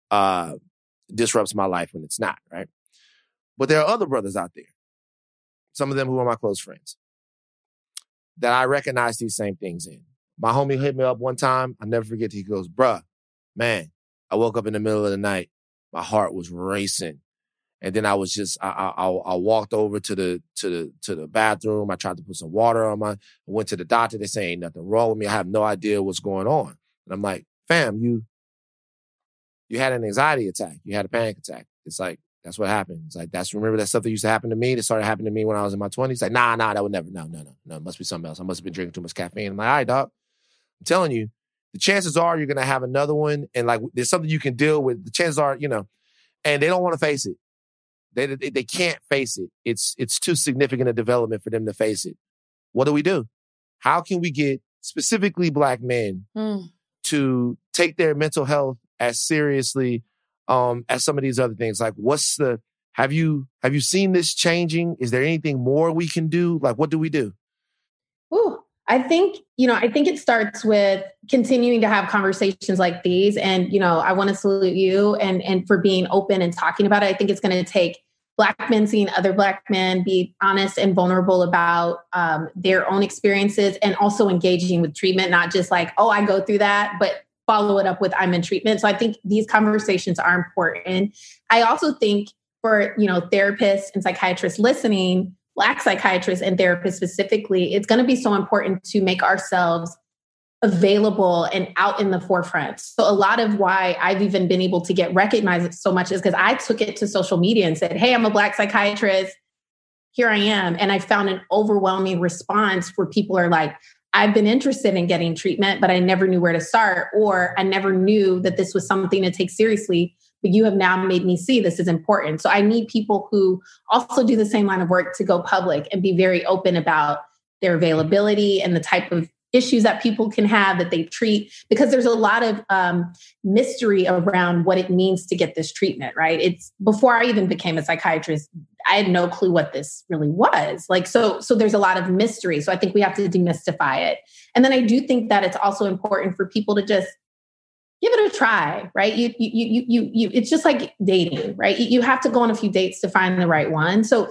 disrupts my life when it's not, right? But there are other brothers out there, some of them who are my close friends, that I recognize these same things in. My homie hit me up one time. I'll never forget. He goes, bruh, man, I woke up in the middle of the night. My heart was racing. And then I was just, I walked over to the bathroom. I tried to put some water on I went to the doctor. They say ain't nothing wrong with me. I have no idea what's going on. And I'm like, fam, you had an anxiety attack. You had a panic attack. It's like, that's what happened. It's like, remember that stuff that used to happen to me? That started happening to me when I was in my 20s? It's like, nah, that would never, no. It must be something else. I must have been drinking too much caffeine. I'm like, all right, dog. I'm telling you, the chances are you're going to have another one. And like, there's something you can deal with. The chances are, and they don't want to face it. They can't face it. It's too significant a development for them to face it. What do? How can we get specifically Black men to take their mental health as seriously as some of these other things? Like, have you seen this changing? Is there anything more we can do? Like, what do we do? Ooh, I think it starts with continuing to have conversations like these. And, I want to salute you and for being open and talking about it. I think it's going to take Black men seeing other Black men be honest and vulnerable about their own experiences, and also engaging with treatment, not just like, oh, I go through that, but follow it up with I'm in treatment. So I think these conversations are important. I also think for, therapists and psychiatrists listening, Black psychiatrists and therapists specifically, it's going to be so important to make ourselves available and out in the forefront. So a lot of why I've even been able to get recognized so much is because I took it to social media and said, hey, I'm a Black psychiatrist. Here I am. And I found an overwhelming response where people are like, I've been interested in getting treatment, but I never knew where to start, or I never knew that this was something to take seriously, but you have now made me see this is important. So I need people who also do the same line of work to go public and be very open about their availability and the type of issues that people can have that they treat, because there's a lot of mystery around what it means to get this treatment, right? It's before I even became a psychiatrist, I had no clue what this really was. Like, so there's a lot of mystery. So I think we have to demystify it. And then I do think that it's also important for people to just give it a try, right? You it's just like dating, right? You have to go on a few dates to find the right one. So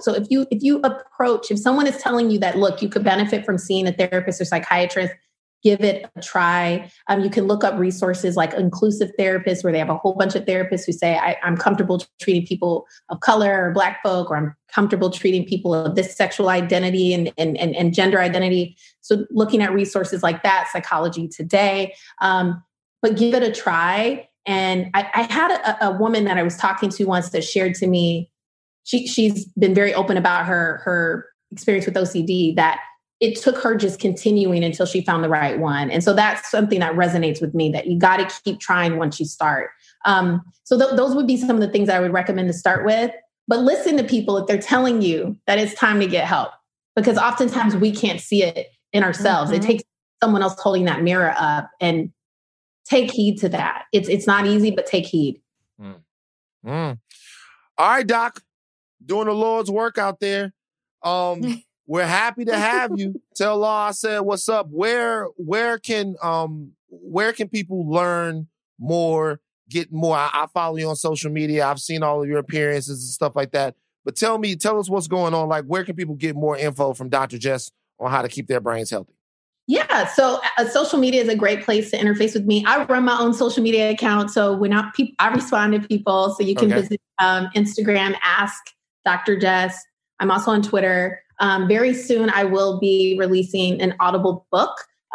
if someone is telling you that, look, you could benefit from seeing a therapist or psychiatrist, give it a try. You can look up resources like Inclusive Therapists, where they have a whole bunch of therapists who say, I'm comfortable treating people of color or Black folk, or I'm comfortable treating people of this sexual identity and gender identity. So looking at resources like that, Psychology Today, but give it a try. And I had a woman that I was talking to once that shared to me, she's been very open about her experience with OCD, that it took her just continuing until she found the right one. And so that's something that resonates with me, that you got to keep trying once you start. So those would be some of the things I would recommend to start with. But listen to people if they're telling you that it's time to get help, because oftentimes we can't see it in ourselves. Mm-hmm. It takes someone else holding that mirror up, and take heed to that. It's not easy, but take heed. All right, Doc, doing the Lord's work out there. We're happy to have you. Tell Law I said what's up. Where can people learn more, get more? I follow you on social media. I've seen all of your appearances and stuff like that. But tell us what's going on. Like, where can people get more info from Dr. Jess on how to keep their brains healthy? Yeah, so social media is a great place to interface with me. I run my own social media account, so I respond to people. So you can visit Instagram, Ask Dr. Jess. I'm also on Twitter. Very soon, I will be releasing an Audible book.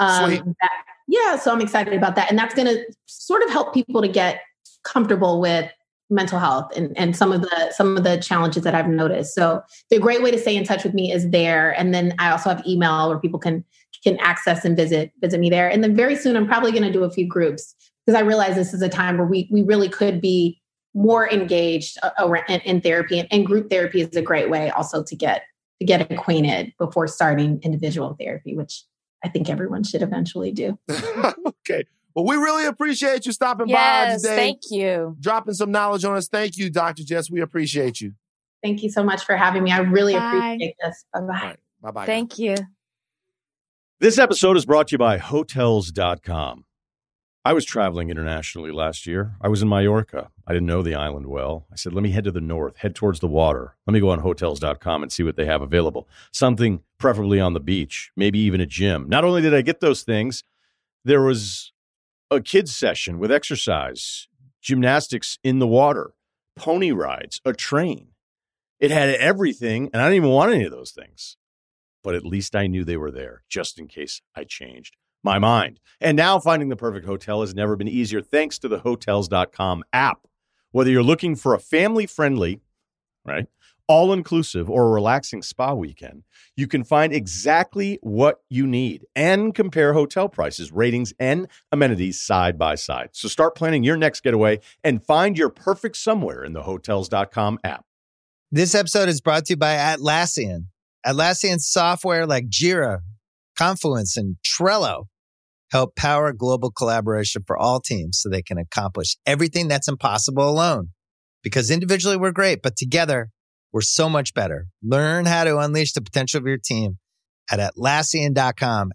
So I'm excited about that, and that's going to sort of help people to get comfortable with mental health and some of the challenges that I've noticed. So the great way to stay in touch with me is there. And then I also have email where people can access and visit me there. And then very soon I'm probably going to do a few groups, because I realize this is a time where we really could be more engaged in therapy, and group therapy is a great way also to get acquainted before starting individual therapy, which I think everyone should eventually do. Okay. Well, we really appreciate you stopping by today. Yes, thank you. Dropping some knowledge on us. Thank you, Dr. Jess. We appreciate you. Thank you so much for having me. I really appreciate this. Bye-bye. Right. Bye-bye. Thank you. This episode is brought to you by Hotels.com. I was traveling internationally last year. I was in Mallorca. I didn't know the island well. I said, let me head to the north, head towards the water. Let me go on Hotels.com and see what they have available. Something preferably on the beach, maybe even a gym. Not only did I get those things, there was a kids session with exercise, gymnastics in the water, pony rides, a train. It had everything, and I didn't even want any of those things. But at least I knew they were there, just in case I changed my mind. And now finding the perfect hotel has never been easier thanks to the Hotels.com app. Whether you're looking for a family-friendly, right, all-inclusive or a relaxing spa weekend, you can find exactly what you need and compare hotel prices, ratings, and amenities side by side. So start planning your next getaway and find your perfect somewhere in the Hotels.com app. This episode is brought to you by Atlassian. Atlassian software like Jira, Confluence, and Trello help power global collaboration for all teams so they can accomplish everything that's impossible alone. Because individually we're great, but together we're so much better. Learn how to unleash the potential of your team at Atlassian.com.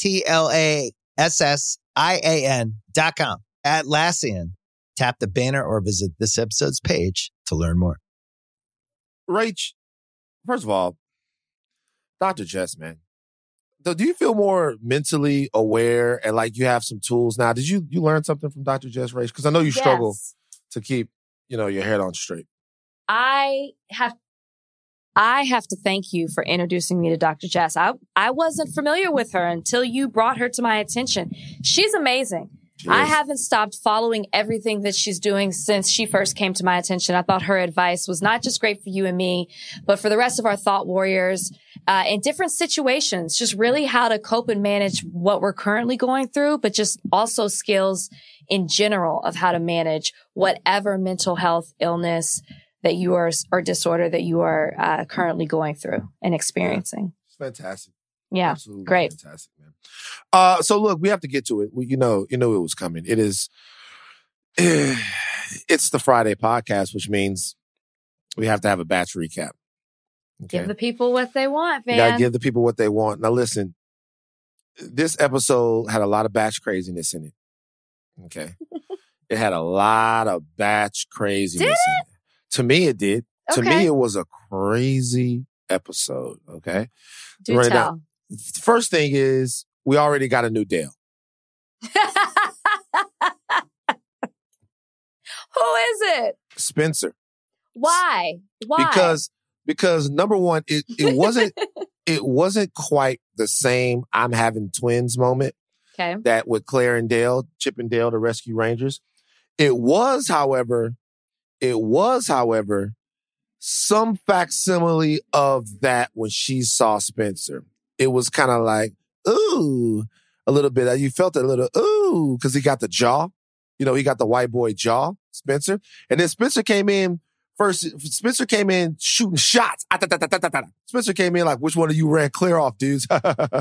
Atlassian.com. Atlassian. Tap the banner or visit this episode's page to learn more. Rach, first of all, Dr. Jess, man, do you feel more mentally aware and like you have some tools now? Did you learn something from Dr. Jess, Rach? Because I know you struggle to keep, your head on straight. I I have to thank you for introducing me to Dr. Jess. I wasn't familiar with her until you brought her to my attention. She's amazing. I haven't stopped following everything that she's doing since she first came to my attention. I thought her advice was not just great for you and me, but for the rest of our thought warriors in different situations, just really how to cope and manage what we're currently going through, but just also skills in general of how to manage whatever mental health illness that you are or disorder that you are currently going through and experiencing. Yeah, it's fantastic. Yeah, absolutely great. Fantastic, man. So look, we have to get to it. You know it was coming. It's the Friday podcast, which means we have to have a batch recap. Okay? Give the people what they want, man. You gotta give the people what they want. Now listen, this episode had a lot of batch craziness in it. Okay. It had a lot of batch craziness in it. To me, it did. Okay. To me, it was a crazy episode. Okay. Do tell. Now, first thing is, we already got a new Dale. Who is it? Spencer. Why? Because number one, it wasn't quite the same I'm having twins moment. Okay. That with Claire and Dale, Chip and Dale, the Rescue Rangers. It was, however, some facsimile of that when she saw Spencer. It was kind of like, ooh, a little bit. You felt a little, ooh, because he got the jaw. You know, he got the white boy jaw, Spencer. And then Spencer came in shooting shots. Spencer came in like, which one of you ran Claire off, dudes?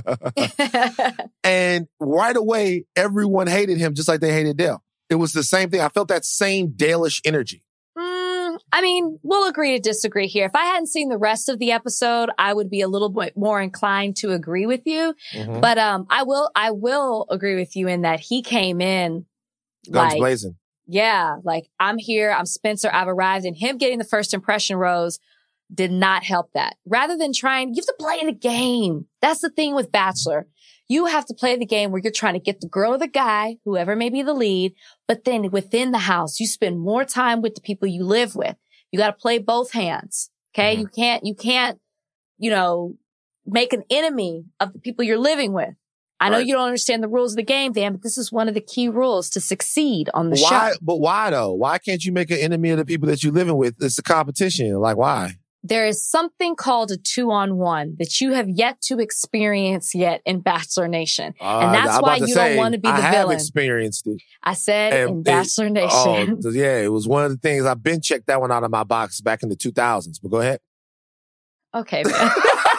And right away, everyone hated him just like they hated Dale. It was the same thing. I felt that same Dale-ish energy. I mean, we'll agree to disagree here. If I hadn't seen the rest of the episode, I would be a little bit more inclined to agree with you. Mm-hmm. But I will agree with you in that he came in guns blazing. Yeah, like I'm here, I'm Spencer, I've arrived, and him getting the first impression rose did not help that. Rather than trying, you have to play the game. That's the thing with Bachelor. You have to play the game where you're trying to get the girl or the guy, whoever may be the lead, but then within the house, you spend more time with the people you live with. You got to play both hands. Okay. Mm-hmm. You can't, make an enemy of the people you're living with. I know you don't understand the rules of the game, Dan, but this is one of the key rules to succeed on the show. But why though? Why can't you make an enemy of the people that you're living with? It's a competition. Like, why? There is something called a 2-on-1 that you have yet to experience yet in Bachelor Nation. And that's why you don't want to be the villain. I have experienced it. I said in Bachelor Nation. Yeah, it was one of the things. I've been checked that one out of my box back in the 2000s. But go ahead. Okay, man.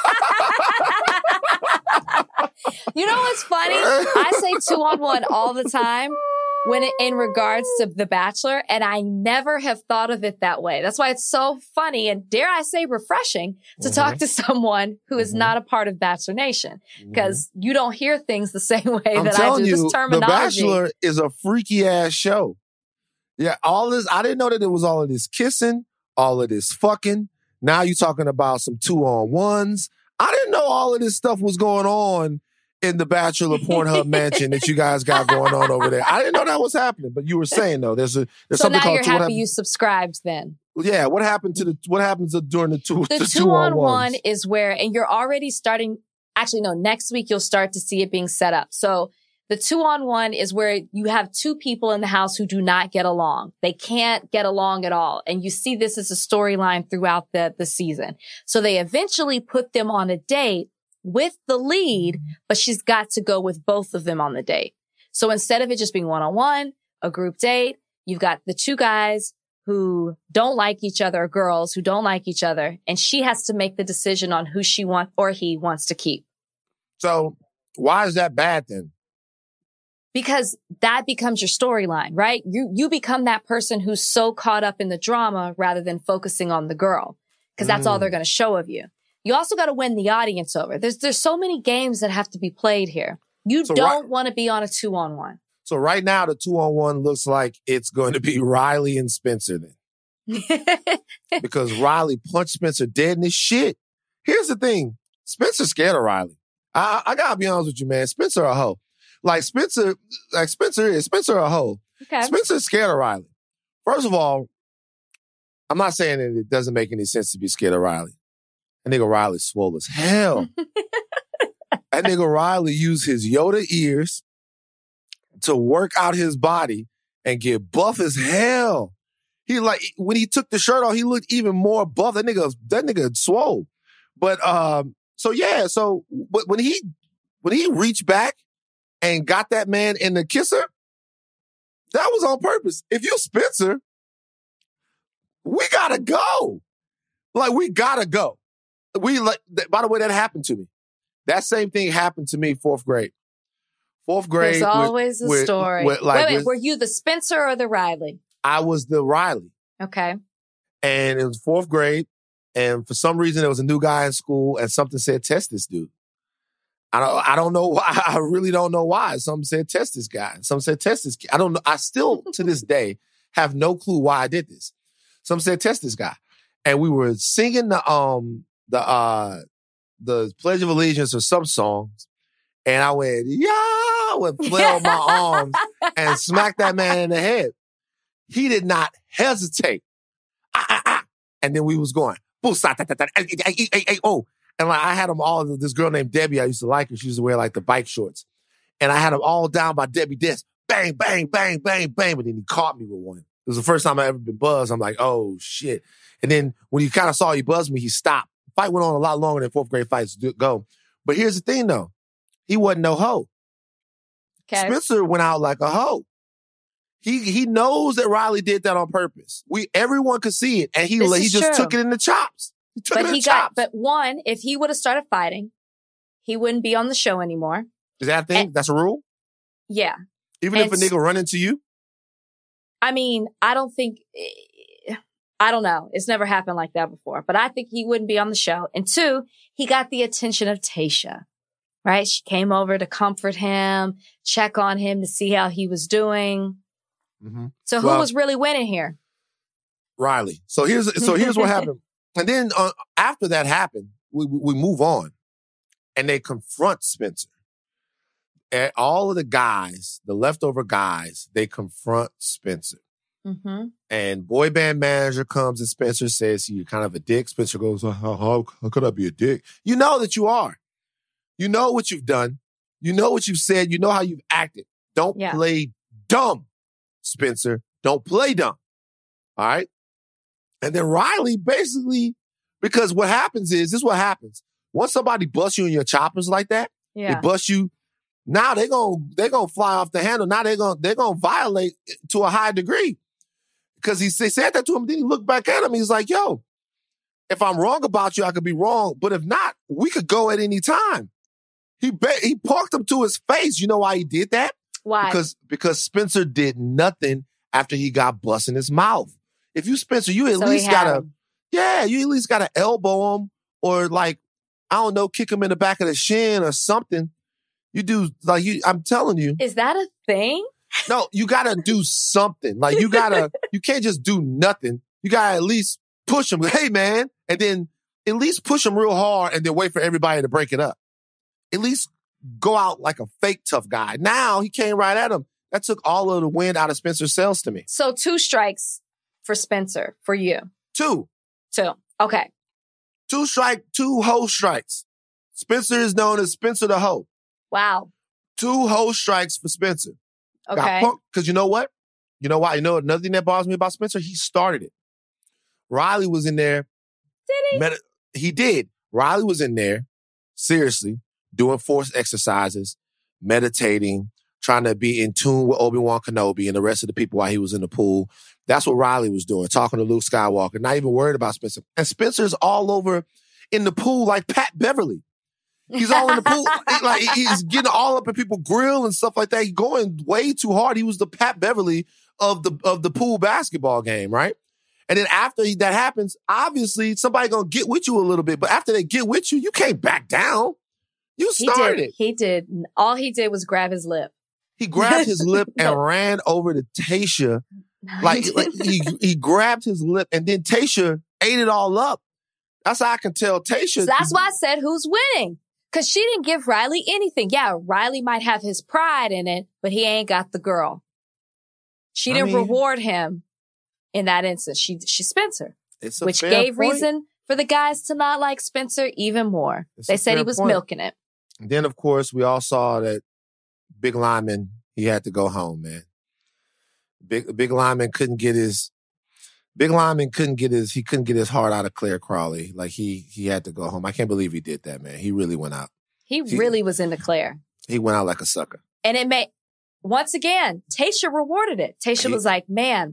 You know what's funny? I say 2-on-1 all the time in regards to The Bachelor, and I never have thought of it that way. That's why it's so funny and, dare I say, refreshing to talk to someone who is not a part of Bachelor Nation, because you don't hear things the same way that I do. This terminology. The Bachelor is a freaky ass show. Yeah, all this. I didn't know that it was all of this kissing, all of this fucking. Now you're talking about some 2-on-1s. I didn't know all of this stuff was going on in the Bachelor Pornhub mansion that you guys got going on over there. I didn't know that was happening, but you were saying though, there's something called. So now you're happy you subscribed then. Yeah, what happens during the 2-on-1 is where, and you're already starting. Actually, no, next week you'll start to see it being set up. So the 2-on-1 is where you have two people in the house who do not get along. They can't get along at all. And you see this as a storyline throughout the season. So they eventually put them on a date with the lead, but she's got to go with both of them on the date. So instead of it just being 1-on-1, a group date, you've got the two guys who don't like each other, or girls who don't like each other, and she has to make the decision on who she wants or he wants to keep. So why is that bad then? Because that becomes your storyline, right? You become that person who's so caught up in the drama rather than focusing on the girl, because that's all they're going to show of you. You also got to win the audience over. There's so many games that have to be played here. You don't want to be on a 2-on-1. So right now, the 2-on-1 looks like it's going to be Riley and Spencer then. Because Riley punched Spencer dead in his shit. Here's the thing. Spencer's scared of Riley. I got to be honest with you, man. Spencer a hoe. Spencer a hoe. Okay. Spencer's scared of Riley. First of all, I'm not saying that it doesn't make any sense to be scared of Riley. That nigga Riley swole as hell. That nigga Riley used his Yoda ears to work out his body and get buff as hell. He like, when he took the shirt off, he looked even more buff. That nigga swole. But, but when he reached back and got that man in the kisser, that was on purpose. If you Spencer, we gotta go. Like, we gotta go. By the way, that happened to me. That same thing happened to me 4th grade. 4th grade. There's always a story. Wait, were you the Spencer or the Riley? I was the Riley. Okay. And it was 4th grade. And for some reason, there was a new guy in school and something said, test this dude. I don't know why. I really don't know why. Some said, test this guy. Some said, test this kid. I don't know. I still, to this day, have no clue why I did this. Some said, test this guy. And we were singing the Pledge of Allegiance or some songs. And I went, yeah, with flail my arms and smacked that man in the head. He did not hesitate. And then we was going, oh. And like, I had them all, this girl named Debbie, I used to like her. She used to wear like the bike shorts. And I had them all down by Debbie desk. Bang, bang, bang, bang, bang. But then he caught me with one. It was the first time I ever been buzzed. I'm like, oh shit. And then when he kind of saw he buzzed me, he stopped. The fight went on a lot longer than 4th grade fights go. But here's the thing though. He wasn't no hoe. Okay. Spencer went out like a hoe. He knows that Riley did that on purpose. Everyone could see it. And he just took it in the chops. But one, if he would have started fighting, he wouldn't be on the show anymore. Is that a thing? That's a rule? Yeah. Even if a nigga run into you? I mean, I don't know. It's never happened like that before, but I think he wouldn't be on the show. And 2, he got the attention of Tayshia, right? She came over to comfort him, check on him to see how he was doing. Mm-hmm. So who was really winning here? Riley. So here's what happened. And then after that happened, we move on and they confront Spencer. And all of the guys, the leftover guys, they confront Spencer. Mm-hmm. And boy band manager comes and Spencer says, you're kind of a dick. Spencer goes, how could I be a dick? You know that you are. You know what you've done. You know what you've said. You know how you've acted. Don't play dumb, Spencer. Don't play dumb. All right? And then Riley basically, because what happens is, this is what happens. Once somebody busts you in your choppers like that, they bust you, now they're gonna fly off the handle. Now they're gonna violate to a high degree. Because they said that to him, then he looked back at him, he's like, yo, if I'm wrong about you, I could be wrong. But if not, we could go at any time. He parked him to his face. You know why he did that? Why? Because Spencer did nothing after he got bust in his mouth. If you Spencer, you at least gotta elbow him or like, I don't know, kick him in the back of the shin or something. You do I'm telling you. Is that a thing? No, you gotta do something. Like you can't just do nothing. You gotta at least push him. Hey man. And then at least push him real hard and then wait for everybody to break it up. At least go out like a fake tough guy. Now he came right at him. That took all of the wind out of Spencer's sails to me. So 2 strikes for Spencer, for you. 2. Okay. 2 hoe strikes. Spencer is known as Spencer the Hoe. Wow. 2 hoe strikes for Spencer. Okay. Because you know what? You know why? You know another thing that bothers me about Spencer? He started it. Riley was in there. Did he? He did. Riley was in there, seriously, doing force exercises, meditating, trying to be in tune with Obi-Wan Kenobi and the rest of the people while he was in the pool. That's what Riley was doing, talking to Luke Skywalker, not even worried about Spencer. And Spencer's all over in the pool like Pat Beverly. He's all in the pool. He's getting all up in people's grill and stuff like that. He's going way too hard. He was the Pat Beverly of the pool basketball game, right? And then after that happens, obviously somebody gonna get with you a little bit. But after they get with you, you can't back down. You started it. He did. All he did was grab his lip. He grabbed his lip and ran over to Tayshia. Like he grabbed his lip and then Tayshia ate it all up. That's how I can tell Tayshia. So that's why I said who's winning. Because she didn't give Riley anything. Yeah, Riley might have his pride in it, but he ain't got the girl. She didn't reward him in that instance. She Spencer. It's a which fair gave point. reason for the guys to not like Spencer even more. That's They a said he fair was point. milking it. And then, of course, we all saw that Big Lyman, he had to go home, man. Big Lyman couldn't get his heart out of Claire Crawley. Like he had to go home. I can't believe he did that, man. He really went out. He really was into Claire. He went out like a sucker. And it made, once again, Tayshia rewarded it. Tayshia was like, man,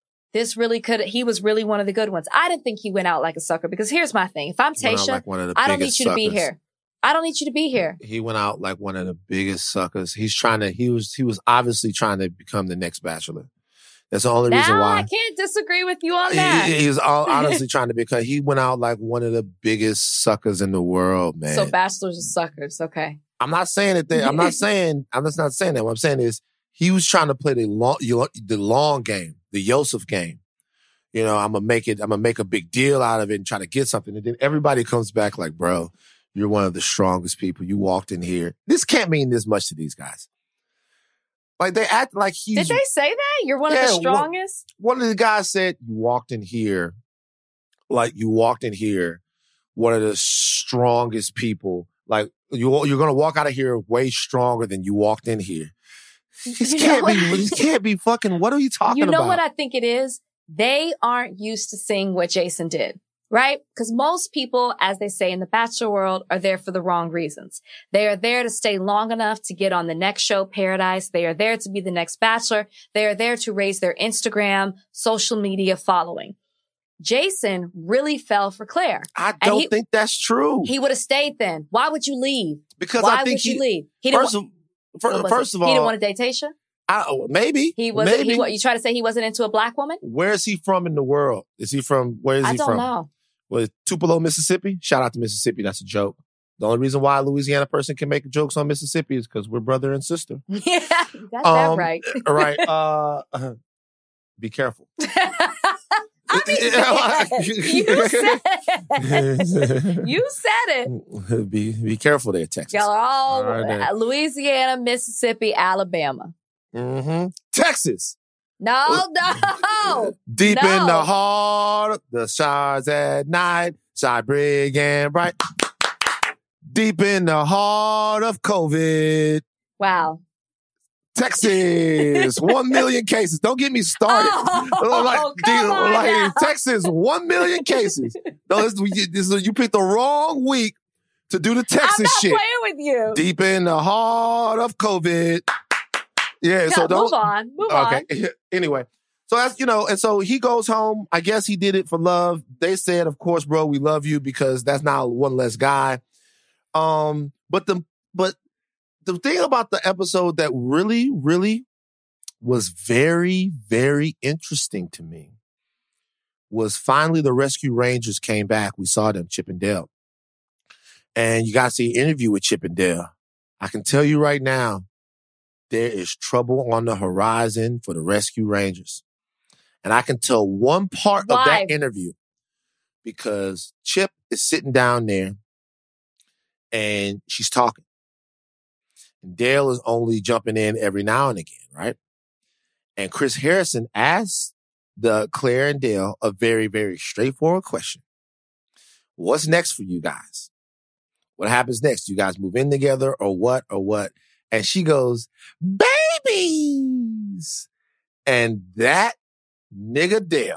he was really one of the good ones. I didn't think he went out like a sucker because here's my thing. If I'm Tayshia, I don't need you to be here. I don't need you to be here. He went out like one of the biggest suckers. He was obviously trying to become the next Bachelor. That's the only reason why. I can't disagree with you on that. He was honestly trying to become, he went out like one of the biggest suckers in the world, man. So Bachelors are suckers. Okay. I'm not saying that I'm just not saying that. What I'm saying is he was trying to play the long game, the Yosef game. You know, I'm gonna make a big deal out of it and try to get something. And then everybody comes back like, bro, you're one of the strongest people. You walked in here. This can't mean this much to these guys. Like they act like he's. Did they say that? You're one of the strongest? One of the guys said, you walked in here, one of the strongest people. Like you're going to walk out of here way stronger than you walked in here. This can't be fucking, what are you talking about? You know what I think it is? They aren't used to seeing what Jason did, right? Because most people, as they say in the Bachelor world, are there for the wrong reasons. They are there to stay long enough to get on the next show, Paradise. They are there to be the next Bachelor. They are there to raise their Instagram, social media following. Jason really fell for Claire. I don't think that's true. He would have stayed then. Why would you leave? Because Why I think would you leave? First of all, he didn't want to date Tayshia? Maybe. You try to say he wasn't into a black woman? Where is he from in the world? Where is he from? I don't know. Well, Tupelo, Mississippi? Shout out to Mississippi. That's a joke. The only reason why a Louisiana person can make jokes on Mississippi is because we're brother and sister. Yeah, got that right. Right. Be careful. I mean, you said it. Be careful there, Texas. Y'all are all Louisiana, Mississippi, Alabama. Mm-hmm. Texas. No. Deep in the heart of the stars at night, shine big and bright. Deep in the heart of COVID. Wow. Texas, 1 million cases. Don't get me started. Texas, 1 million cases. No, you picked the wrong week to do the Texas shit. I'm not playing with you. Deep in the heart of COVID. Yeah, so don't. Move on. Okay. Anyway, so that's, and so he goes home. I guess he did it for love. They said, of course, bro, we love you because that's now one less guy. But the thing about the episode that really, really was very, very interesting to me was finally the Rescue Rangers came back. We saw them, Chip and Dale. And you got to see an interview with Chip and Dale. I can tell you right now, there is trouble on the horizon for the Rescue Rangers. And I can tell one part of that interview because Chip is sitting down there and she's talking. And Dale is only jumping in every now and again, right? And Chris Harrison asked the Claire and Dale a very, very straightforward question. What's next for you guys? What happens next? You guys move in together or what? And she goes, babies. And that nigga Dale,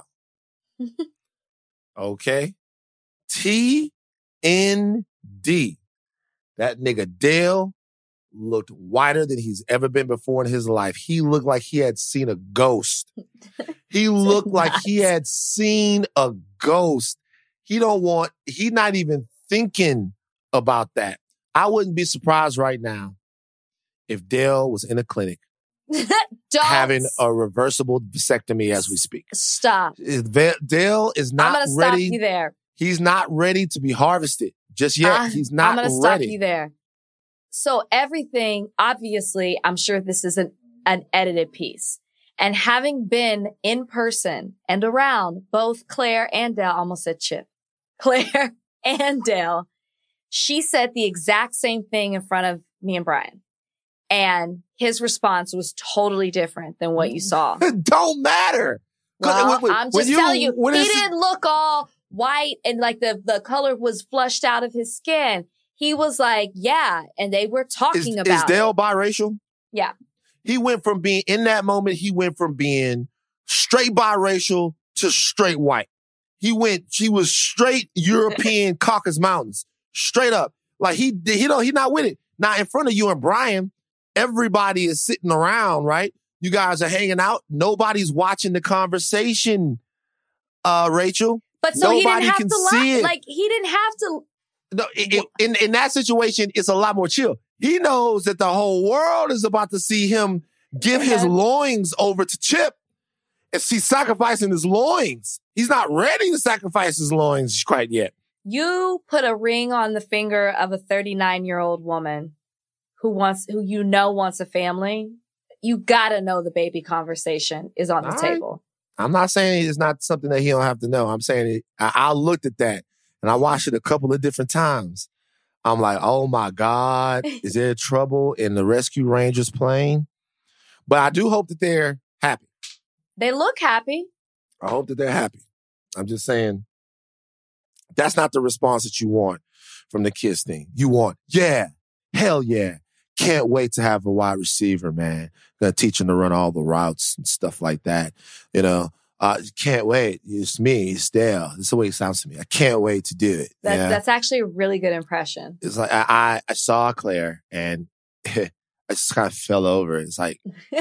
okay? TND. That nigga Dale looked whiter than he's ever been before in his life. He looked like he had seen a ghost. He looked like he had seen a ghost. He's not even thinking about that. I wouldn't be surprised right now if Dale was in a clinic having a reversible vasectomy as we speak. Stop. Dale is not ready. I'm going to stop you there. He's not ready to be harvested just yet. He's not ready. I'm going to stop you there. So everything, obviously, I'm sure this is an edited piece. And having been in person and around both Claire and Dale, almost said Chip, Claire and Dale, she said the exact same thing in front of me and Brian. And his response was totally different than what you saw. It don't matter. Well, I'm just telling you, he didn't look all white and like the color was flushed out of his skin. He was like, yeah. And they were talking about Is Dale biracial? Yeah. He went from being, in that moment, he went from being straight biracial to straight white. He was straight European Caucasus Mountains. Straight up. Like he not with it. Now in front of you and Brian, everybody is sitting around, right? You guys are hanging out. Nobody's watching the conversation, Rachel. But so Nobody he didn't have can to see lie. it. Like he didn't have to. No, in that situation, it's a lot more chill. He knows that the whole world is about to see him give his loins over to Chip. And he's sacrificing his loins. He's not ready to sacrifice his loins quite yet. You put a ring on the finger of a 39-year-old woman who wants a family. You gotta know the baby conversation is on the table. I'm not saying it's not something that he don't have to know. I'm saying I looked at that and I watched it a couple of different times. I'm like, oh my God, is there trouble in the Rescue Rangers plane? But I do hope that they're happy. They look happy. I hope that they're happy. I'm just saying that's not the response that you want from the Kiss thing. You want, yeah, hell yeah. Can't wait to have a wide receiver, man. Gonna teach him to run all the routes and stuff like that. You know, can't wait. It's me. It's Dale. That's the way it sounds to me. I can't wait to do it. That's actually a really good impression. It's like I saw Claire and I just kind of fell over. It's like,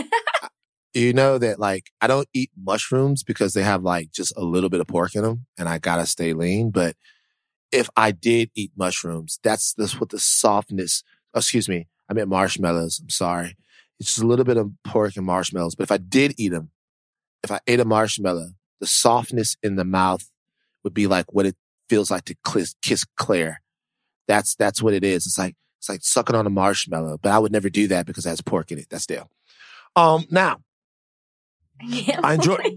you know that like I don't eat mushrooms because they have like just a little bit of pork in them and I gotta stay lean. But if I did eat mushrooms, that's what the softness, excuse me, I meant marshmallows. I'm sorry. It's just a little bit of pork and marshmallows. But if I did eat them, if I ate a marshmallow, the softness in the mouth would be like what it feels like to kiss Claire. That's what it is. It's like sucking on a marshmallow, but I would never do that because it has pork in it. That's Dale. Now, I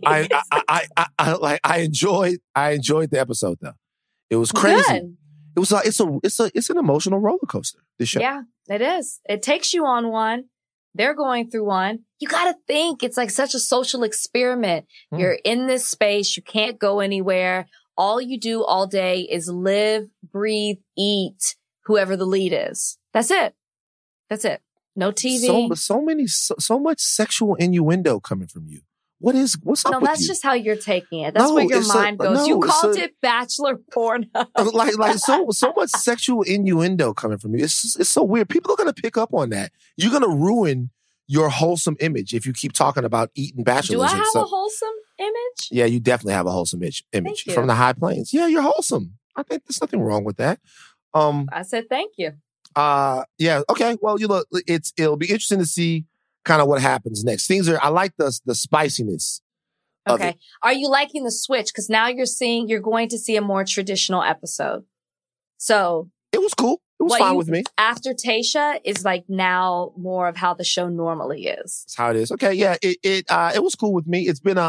enjoyed the episode though. It was crazy. Good. It was it's an emotional roller coaster. This show. Yeah, it is. It takes you on one. They're going through one. You got to think it's like such a social experiment. You're in this space. You can't go anywhere. All you do all day is live, breathe, eat whoever the lead is. That's it. No TV. So much sexual innuendo coming from you. What's up with you? No, that's just how you're taking it. That's where your mind goes. You called it bachelor porn. like so much sexual innuendo coming from you. It's so weird. People are going to pick up on that. You're going to ruin your wholesome image if you keep talking about eating bachelors. Do I have a wholesome image? Yeah, you definitely have a wholesome image from the high plains. Yeah, you're wholesome. I think there's nothing wrong with that. I said thank you. Yeah. Okay. Well, it'll be interesting to see kind of what happens next. I like the spiciness. Okay. Are you liking the switch? Because now you're going to see a more traditional episode. So it was cool. It was fine with me. After Tayshia is like now more of how the show normally is. That's how it is. Okay. Yeah. It was cool with me. It's been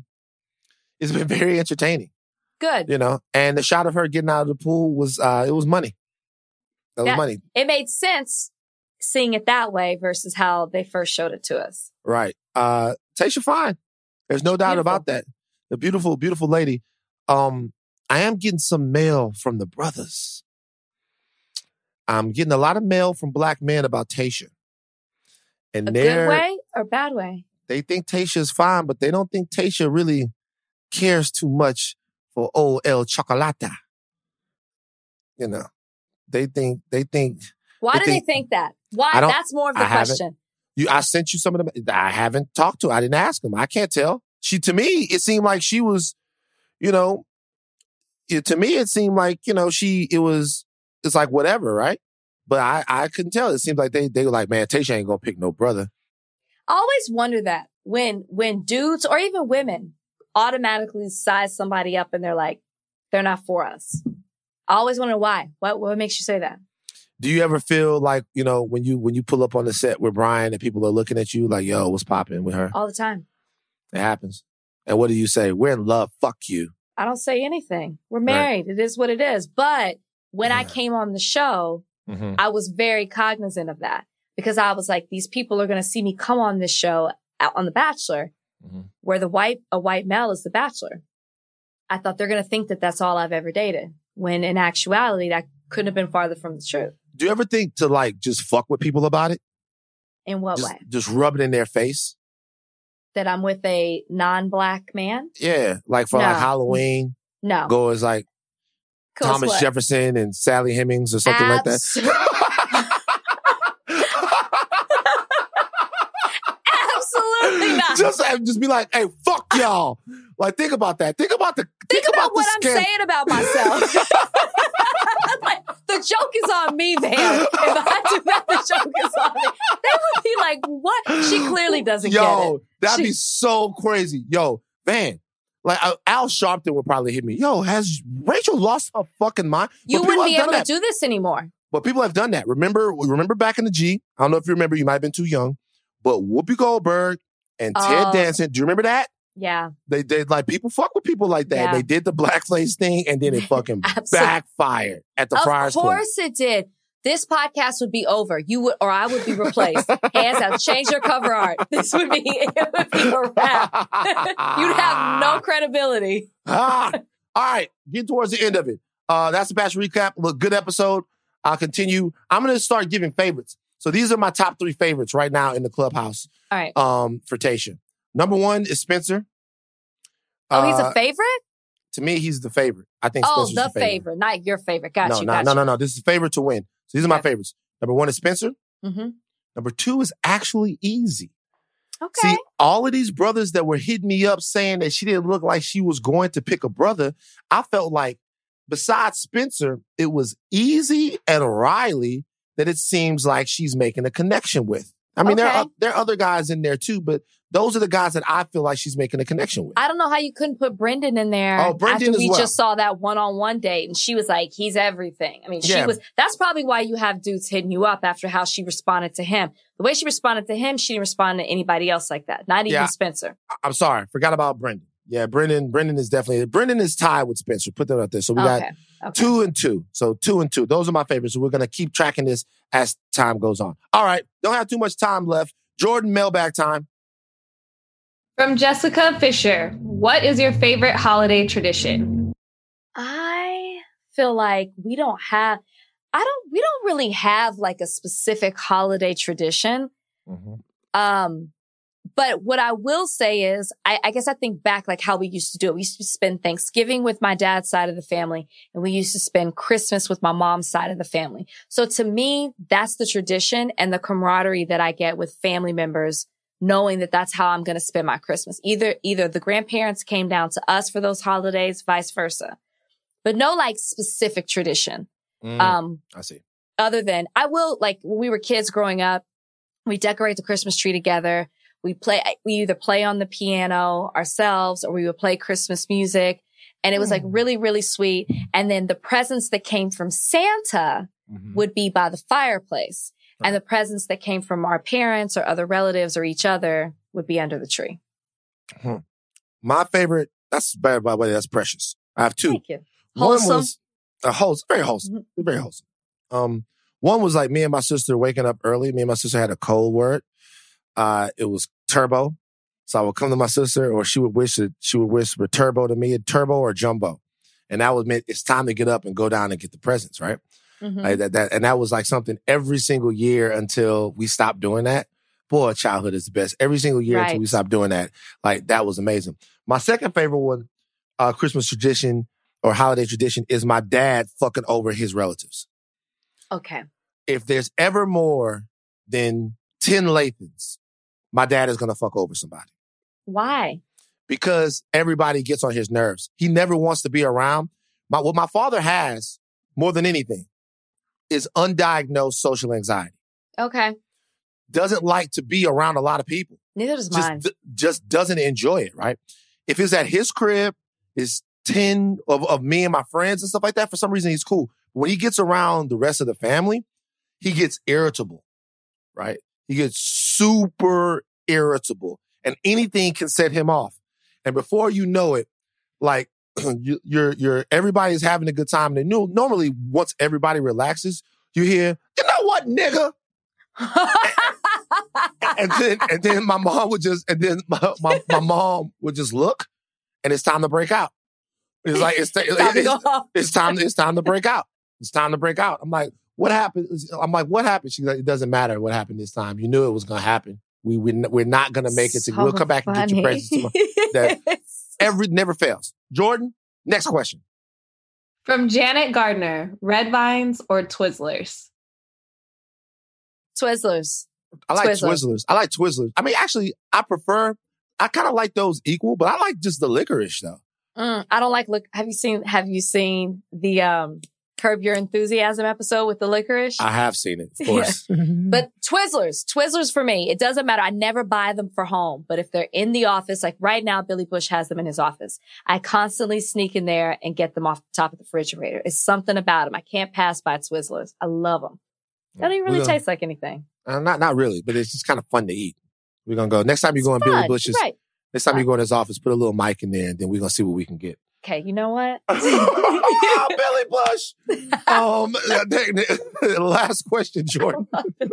very entertaining. Good. You know, and the shot of her getting out of the pool was money. That was money. It made sense seeing it that way versus how they first showed it to us. Right. Tayshia fine. There's no doubt about that. The beautiful, beautiful lady. I am getting some mail from the brothers. I'm getting a lot of mail from black men about Tayshia. And good way or bad way? They think Tayshia is fine, but they don't think Tayshia really cares too much for old El Chocolata. You know, they think. Why do they think that? Why? That's more of the question. I sent you some of them. I haven't talked to her. I didn't ask them. I can't tell. To me, it seemed like she was, to me, it seemed like, it's like whatever, right? But I couldn't tell. It seemed like they were like, man, Tayshia ain't gonna pick no brother. I always wonder that when dudes or even women automatically size somebody up and they're like, they're not for us. I always wonder why. What makes you say that? Do you ever feel like, when you pull up on the set with Brian and people are looking at you like, yo, what's popping with her? All the time. It happens. And what do you say? We're in love. Fuck you. I don't say anything. We're married. Right. It is what it is. But when I came on the show, I was very cognizant of that because I was like, these people are going to see me come on this show on The Bachelor where a white male is the bachelor. I thought they're going to think that that's all I've ever dated. When in actuality, that couldn't have been farther from the truth. Do you ever think to like just fuck with people about it? In what way? Just rub it in their face? That I'm with a non-black man? Yeah. Like for like Halloween. No. Go as like Thomas Jefferson and Sally Hemings or something like that. Absolutely not. Just be like, hey, fuck y'all. Like, think about that. Think about what I'm saying about myself. Like, the joke is on me, Van. If I do that, the joke is on me. They would be like, what? She clearly doesn't get it. Yo, that'd be so crazy. Yo, Van. Like, Al Sharpton would probably hit me. Yo, has Rachel lost her fucking mind? You wouldn't be able to do this anymore. But people have done that. Remember back in the G? I don't know if you remember. You might have been too young. But Whoopi Goldberg and Ted Danson. Do you remember that? Yeah. They like people fuck with people like that. Yeah. They did the blackface thing and then it fucking backfired at the Friars Club. Of course it did. This podcast would be over. You would, or I would be replaced. Hands out. Change your cover art. It would be a wrap. You'd have no credibility. All right. Get towards the end of it. That's the Bachelor recap. Look, good episode. I'll continue. I'm going to start giving favorites. So these are my top 3 favorites right now in the clubhouse. All right. For Tayshia. Number 1 is Spencer. Oh, he's a favorite? To me, he's the favorite. I think Spencer's the favorite. Not your favorite. Got you. No. This is favorite to win. So these are my favorites. Number 1 is Spencer. Mm-hmm. Number 2 is actually Easy. Okay. See, all of these brothers that were hitting me up saying that she didn't look like she was going to pick a brother, I felt like besides Spencer, it was Easy and Riley that it seems like she's making a connection with. I mean, there are other guys in there too, but those are the guys that I feel like she's making a connection with. I don't know how you couldn't put Brendan in there. Oh, Brendan after as we well. just saw that one-on-one date, and she was like, he's everything. I mean, that's probably why you have dudes hitting you up after how she responded to him. The way she responded to him, she didn't respond to anybody else like that. Not even Spencer. I'm sorry. Forgot about Brendan. Yeah, Brendan is tied with Spencer. Put that out there. So we got 2 and 2. So 2 and 2. Those are my favorites. So we're going to keep tracking this as time goes on. All right. Don't have too much time left. Jordan, mailbag time. From Jessica Fisher, what is your favorite holiday tradition? I feel like we don't really have like a specific holiday tradition. Mm-hmm. But what I will say is, I guess I think back like how we used to do it. We used to spend Thanksgiving with my dad's side of the family, and we used to spend Christmas with my mom's side of the family. So to me, that's the tradition and the camaraderie that I get with family members, knowing that that's how I'm going to spend my Christmas. Either the grandparents came down to us for those holidays, vice versa. But no like specific tradition. I see. Other than I will, like when we were kids growing up, we decorate the Christmas tree together. We either play on the piano ourselves or we would play Christmas music. And it was like really, really sweet. And then the presents that came from Santa would be by the fireplace. Right. And the presents that came from our parents or other relatives or each other would be under the tree. My favorite, that's by the way, that's precious. I have 2. Thank you. Wholesome. One was very wholesome. Very wholesome. One was like me and my sister waking up early. Me and my sister had a code word. It was turbo. So I would come to my sister, or she would whisper turbo to me, turbo or jumbo. And that would mean it's time to get up and go down and get the presents, right? Mm-hmm. Like and that was like something every single year until we stopped doing that. Boy, childhood is the best. Every single year until we stopped doing that. Like that was amazing. My second favorite one, Christmas tradition or holiday tradition, is my dad fucking over his relatives. Okay. If there's ever more than 10 Lathans, my dad is going to fuck over somebody. Why? Because everybody gets on his nerves. He never wants to be around. What my father has, more than anything, is undiagnosed social anxiety. Okay. Doesn't like to be around a lot of people. Neither does mine. Just doesn't enjoy it, right? If it's at his crib, it's 10 of me and my friends and stuff like that. For some reason, he's cool. When he gets around the rest of the family, he gets irritable, right? He gets super irritable, and anything can set him off. And before you know it, like you're everybody's having a good time. And normally, once everybody relaxes, you hear, "You know what, nigga?" and then my mom would just, my mom would just look, and it's time to break out. It's like, it's time to break out. It's time to break out. I'm like, what happened? I'm like, what happened? She's like, it doesn't matter what happened this time. You knew it was going to happen. We're not going to make it. We'll come back and get your presents tomorrow. That never fails. Jordan, next question. From Janet Gardner, Red Vines or Twizzlers? Twizzlers. I like Twizzlers. I like Twizzlers. I mean, actually, I kind of like those equal, but I like just the licorice though. I don't like Have you seen the Curb Your Enthusiasm episode with the licorice? I have seen it, of course. Yeah. But Twizzlers for me, it doesn't matter. I never buy them for home, but if they're in the office, like right now, Billy Bush has them in his office. I constantly sneak in there and get them off the top of the refrigerator. It's something about them. I can't pass by Twizzlers. I love them. They don't even really taste like anything. Not really, but it's just kind of fun to eat. We're going to go. Next time you go in Billy Bush's, next time you go in his office, put a little mic in there and then we're going to see what we can get. Okay, you know what? Billy Bush. Last question, Jordan.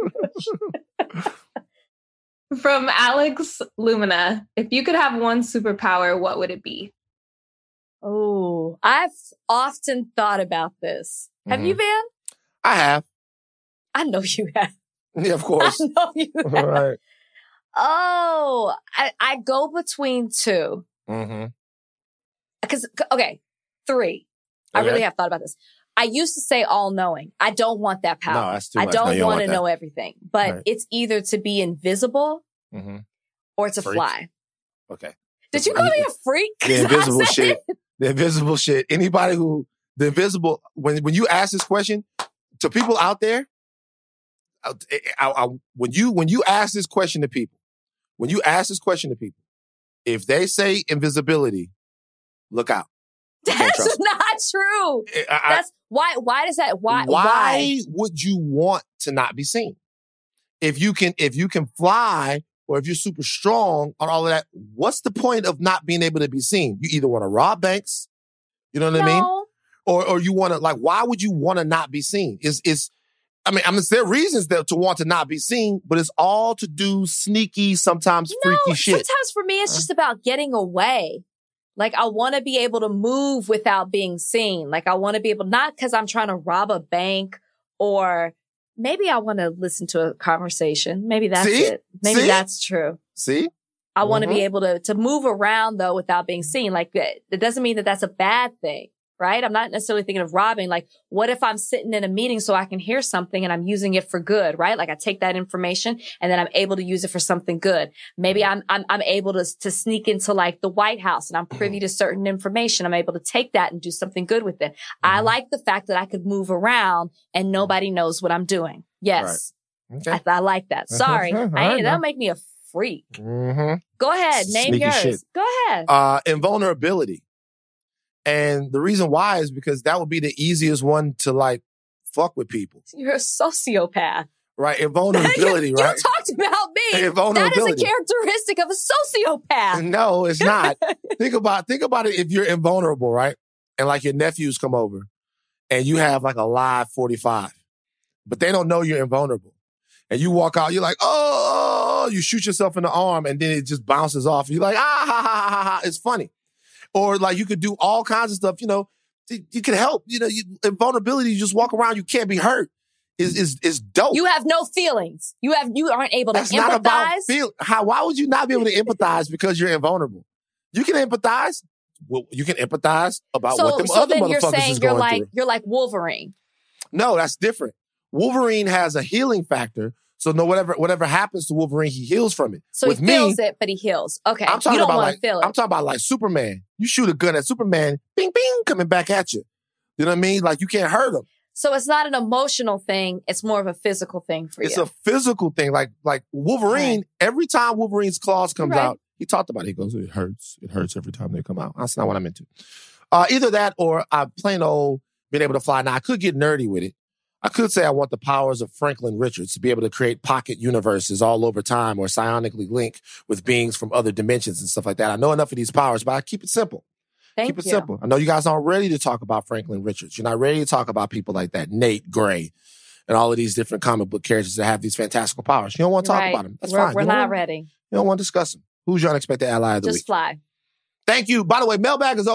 From Alex Lumina, if you could have one superpower, what would it be? Oh, I've often thought about this. Have you been? I have. I know you have. Yeah, of course. I know you have. All right. Oh, I go between two. Mm-hmm. Because, okay, three. I really have thought about this. I used to say all-knowing. I don't want that power. No, that's too much. I don't want to know everything. But it's either to be invisible or to fly. Okay. Did you call me a freak? The invisible shit. The invisible shit. Anybody the invisible, when you ask this question to people out there, when you ask this question to people, if they say invisibility, look out. That's not true. That's why does that, why would you want to not be seen? If you can fly or if you're super strong or all of that, what's the point of not being able to be seen? You either want to rob banks, you know what I mean? Or you want to, like, why would you want to not be seen? I mean, there are reasons to want to not be seen, but it's all to do sneaky, sometimes freaky shit. Sometimes for me, it's just about getting away. Like, I want to be able to move without being seen. Like, I want to be able, not because I'm trying to rob a bank or maybe I want to listen to a conversation. Maybe that's it. Maybe that's true. See? I want to be able to move around though without being seen. Like, it doesn't mean that that's a bad thing. Right? I'm not necessarily thinking of robbing. Like, what if I'm sitting in a meeting so I can hear something and I'm using it for good, right? Like, I take that information and then I'm able to use it for something good. Maybe I'm able to sneak into like the White House and I'm privy to certain information. I'm able to take that and do something good with it. I like the fact that I could move around and nobody knows what I'm doing. Yes. Right. Okay. I like that. Sorry. That'll make me a freak. Go ahead. Name Sneaky yours. Shit. Go ahead. Invulnerability. And the reason why is because that would be the easiest one to like fuck with people. You're a sociopath. Right. Invulnerability, right? You talked about me. Invulnerability. That is a characteristic of a sociopath. No, it's not. Think about it if you're invulnerable, right? And like your nephews come over and you have like a live 45, but they don't know you're invulnerable. And you walk out, you're like, oh, you shoot yourself in the arm and then it just bounces off. You're like, ha, ha, ha, ha. It's funny. Or like you could do all kinds of stuff, you know, you can help, you know, invulnerability, you just walk around, you can't be hurt is dope. You have no feelings. You aren't able to empathize. Not about why would you not be able to empathize because you're invulnerable? You can empathize. Well, you can empathize about what them other motherfuckers is going through. You're like Wolverine. No, that's different. Wolverine has a healing factor. So no, whatever happens to Wolverine, he heals from it. So he feels it, but he heals. Okay. I'm talking you don't about want to feel it. I'm talking about like Superman. You shoot a gun at Superman, bing, bing, coming back at you. You know what I mean? Like you can't hurt him. So it's not an emotional thing. It's more of a physical thing for you. It's a physical thing. Like Wolverine, every time Wolverine's claws comes out, he talked about it. He goes, it hurts. It hurts every time they come out. That's not what I'm into. Either that or I'm plain old being able to fly. Now I could get nerdy with it. I could say I want the powers of Franklin Richards to be able to create pocket universes all over time or psionically link with beings from other dimensions and stuff like that. I know enough of these powers, but I keep it simple. Keep it simple. I know you guys aren't ready to talk about Franklin Richards. You're not ready to talk about people like that, Nate Gray, and all of these different comic book characters that have these fantastical powers. You don't want to talk about them. That's fine. We're not ready. You don't want to discuss them. Who's your unexpected ally of the week? Just fly. Thank you. By the way, mailbag is over.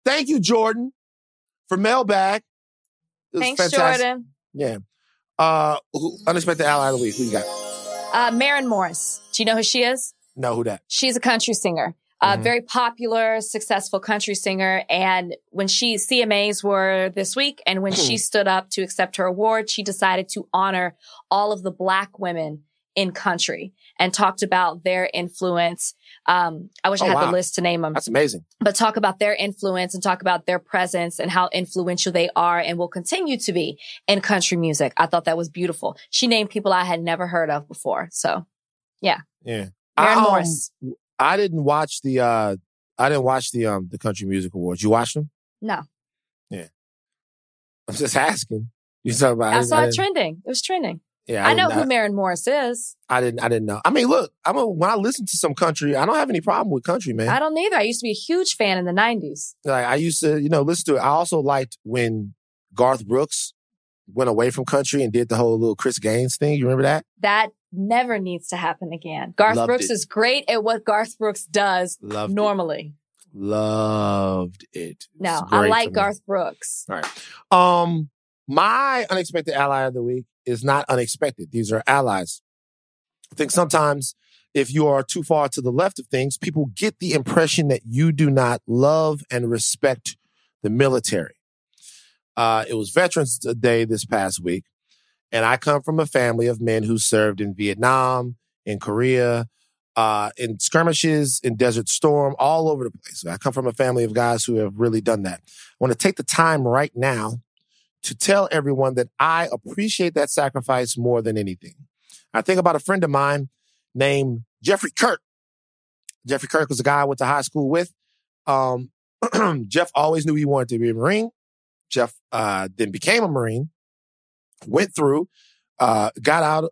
thank you, Jordan, for mailbag. It was Thanks, fantastic. Jordan. Yeah. Unexpected ally of the week. Who you got? Maren Morris. Do you know who she is? No, who that? She's a country singer. Very popular, successful country singer. And when CMAs were this week, and when she stood up to accept her award, she decided to honor all of the Black women in country and talked about their influence. I wish I had the list to name them. That's amazing. But talk about their influence and talk about their presence and how influential they are and will continue to be in country music. I thought that was beautiful. She named people I had never heard of before. So, yeah. Yeah. Maren Morris. I didn't watch the Country Music Awards. You watched them? No. Yeah. I'm just asking. You talking about? I saw it trending. It was trending. Yeah. I know who Maren Morris is. I didn't know. I mean, look, when I listen to some country, I don't have any problem with country, man. I don't either. I used to be a huge fan in the 90s. Like, I used to, listen to it. I also liked when Garth Brooks went away from country and did the whole little Chris Gaines thing. You remember that? That never needs to happen again. Garth Brooks is great at what Garth Brooks does normally. Loved it. No, I like Garth Brooks. All right. My unexpected ally of the week is not unexpected. These are allies. I think sometimes if you are too far to the left of things, people get the impression that you do not love and respect the military. It was Veterans Day this past week, and I come from a family of men who served in Vietnam, in Korea, in skirmishes, in Desert Storm, all over the place. I come from a family of guys who have really done that. I want to take the time right now to tell everyone that I appreciate that sacrifice more than anything. I think about a friend of mine named Jeffrey Kirk. Jeffrey Kirk was a guy I went to high school with. Jeff always knew he wanted to be a Marine. Jeff then became a Marine, went through, got out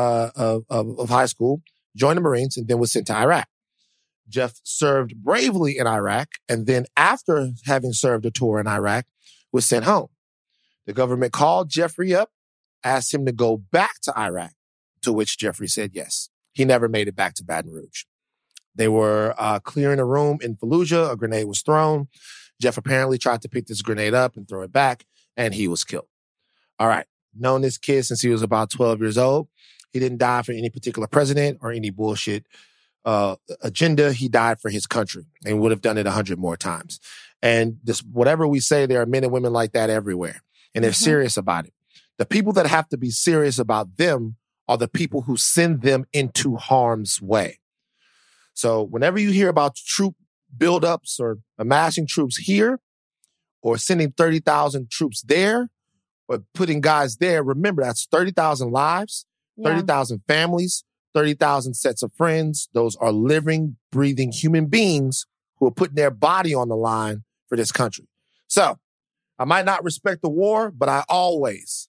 of high school, joined the Marines, and then was sent to Iraq. Jeff served bravely in Iraq, and then after having served a tour in Iraq, was sent home. The government called Jeffrey up, asked him to go back to Iraq, to which Jeffrey said yes. He never made it back to Baton Rouge. They were clearing a room in Fallujah. A grenade was thrown. Jeff apparently tried to pick this grenade up and throw it back, and he was killed. All right. Known this kid since he was about 12 years old. He didn't die for any particular president or any bullshit agenda. He died for his country and would have done it 100 more times. And this, whatever we say, there are men and women like that everywhere. And they're serious about it. The people that have to be serious about them are the people who send them into harm's way. So whenever you hear about troop buildups or amassing troops here or sending 30,000 troops there or putting guys there, remember that's 30,000 lives, 30,000 families, 30,000 sets of friends. Those are living, breathing human beings who are putting their body on the line for this country. So I might not respect the war, but I always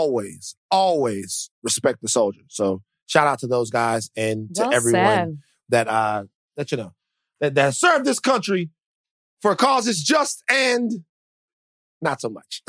respect the soldiers. So shout out to those guys and to everyone that served this country for causes just and not so much.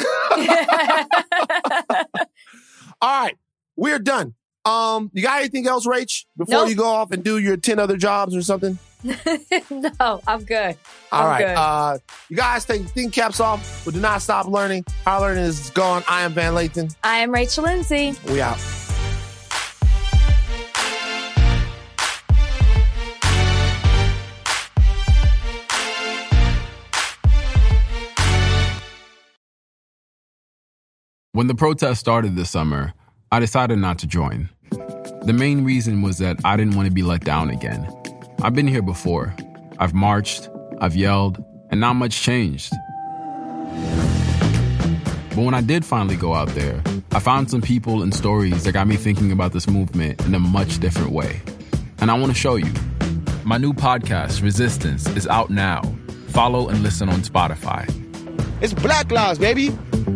All right, we're done. You got anything else, Rach, before you go off and do your 10 other jobs or something? No, I'm good. All right. You guys take your thinking caps off, but do not stop learning. Our learning is gone. I am Van Lathan. I am Rachel Lindsay. We out. When the protest started this summer, I decided not to join. The main reason was that I didn't want to be let down again. I've been here before. I've marched, I've yelled, and not much changed. But when I did finally go out there, I found some people and stories that got me thinking about this movement in a much different way. And I want to show you. My new podcast, Resistance, is out now. Follow and listen on Spotify. It's Black Lives, baby.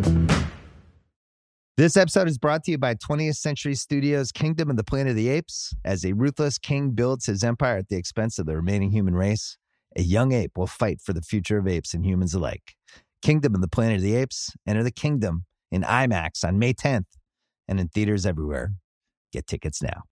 This episode is brought to you by 20th Century Studios' Kingdom of the Planet of the Apes. As a ruthless king builds his empire at the expense of the remaining human race, a young ape will fight for the future of apes and humans alike. Kingdom of the Planet of the Apes. Enter the kingdom in IMAX on May 10th and in theaters everywhere. Get tickets now.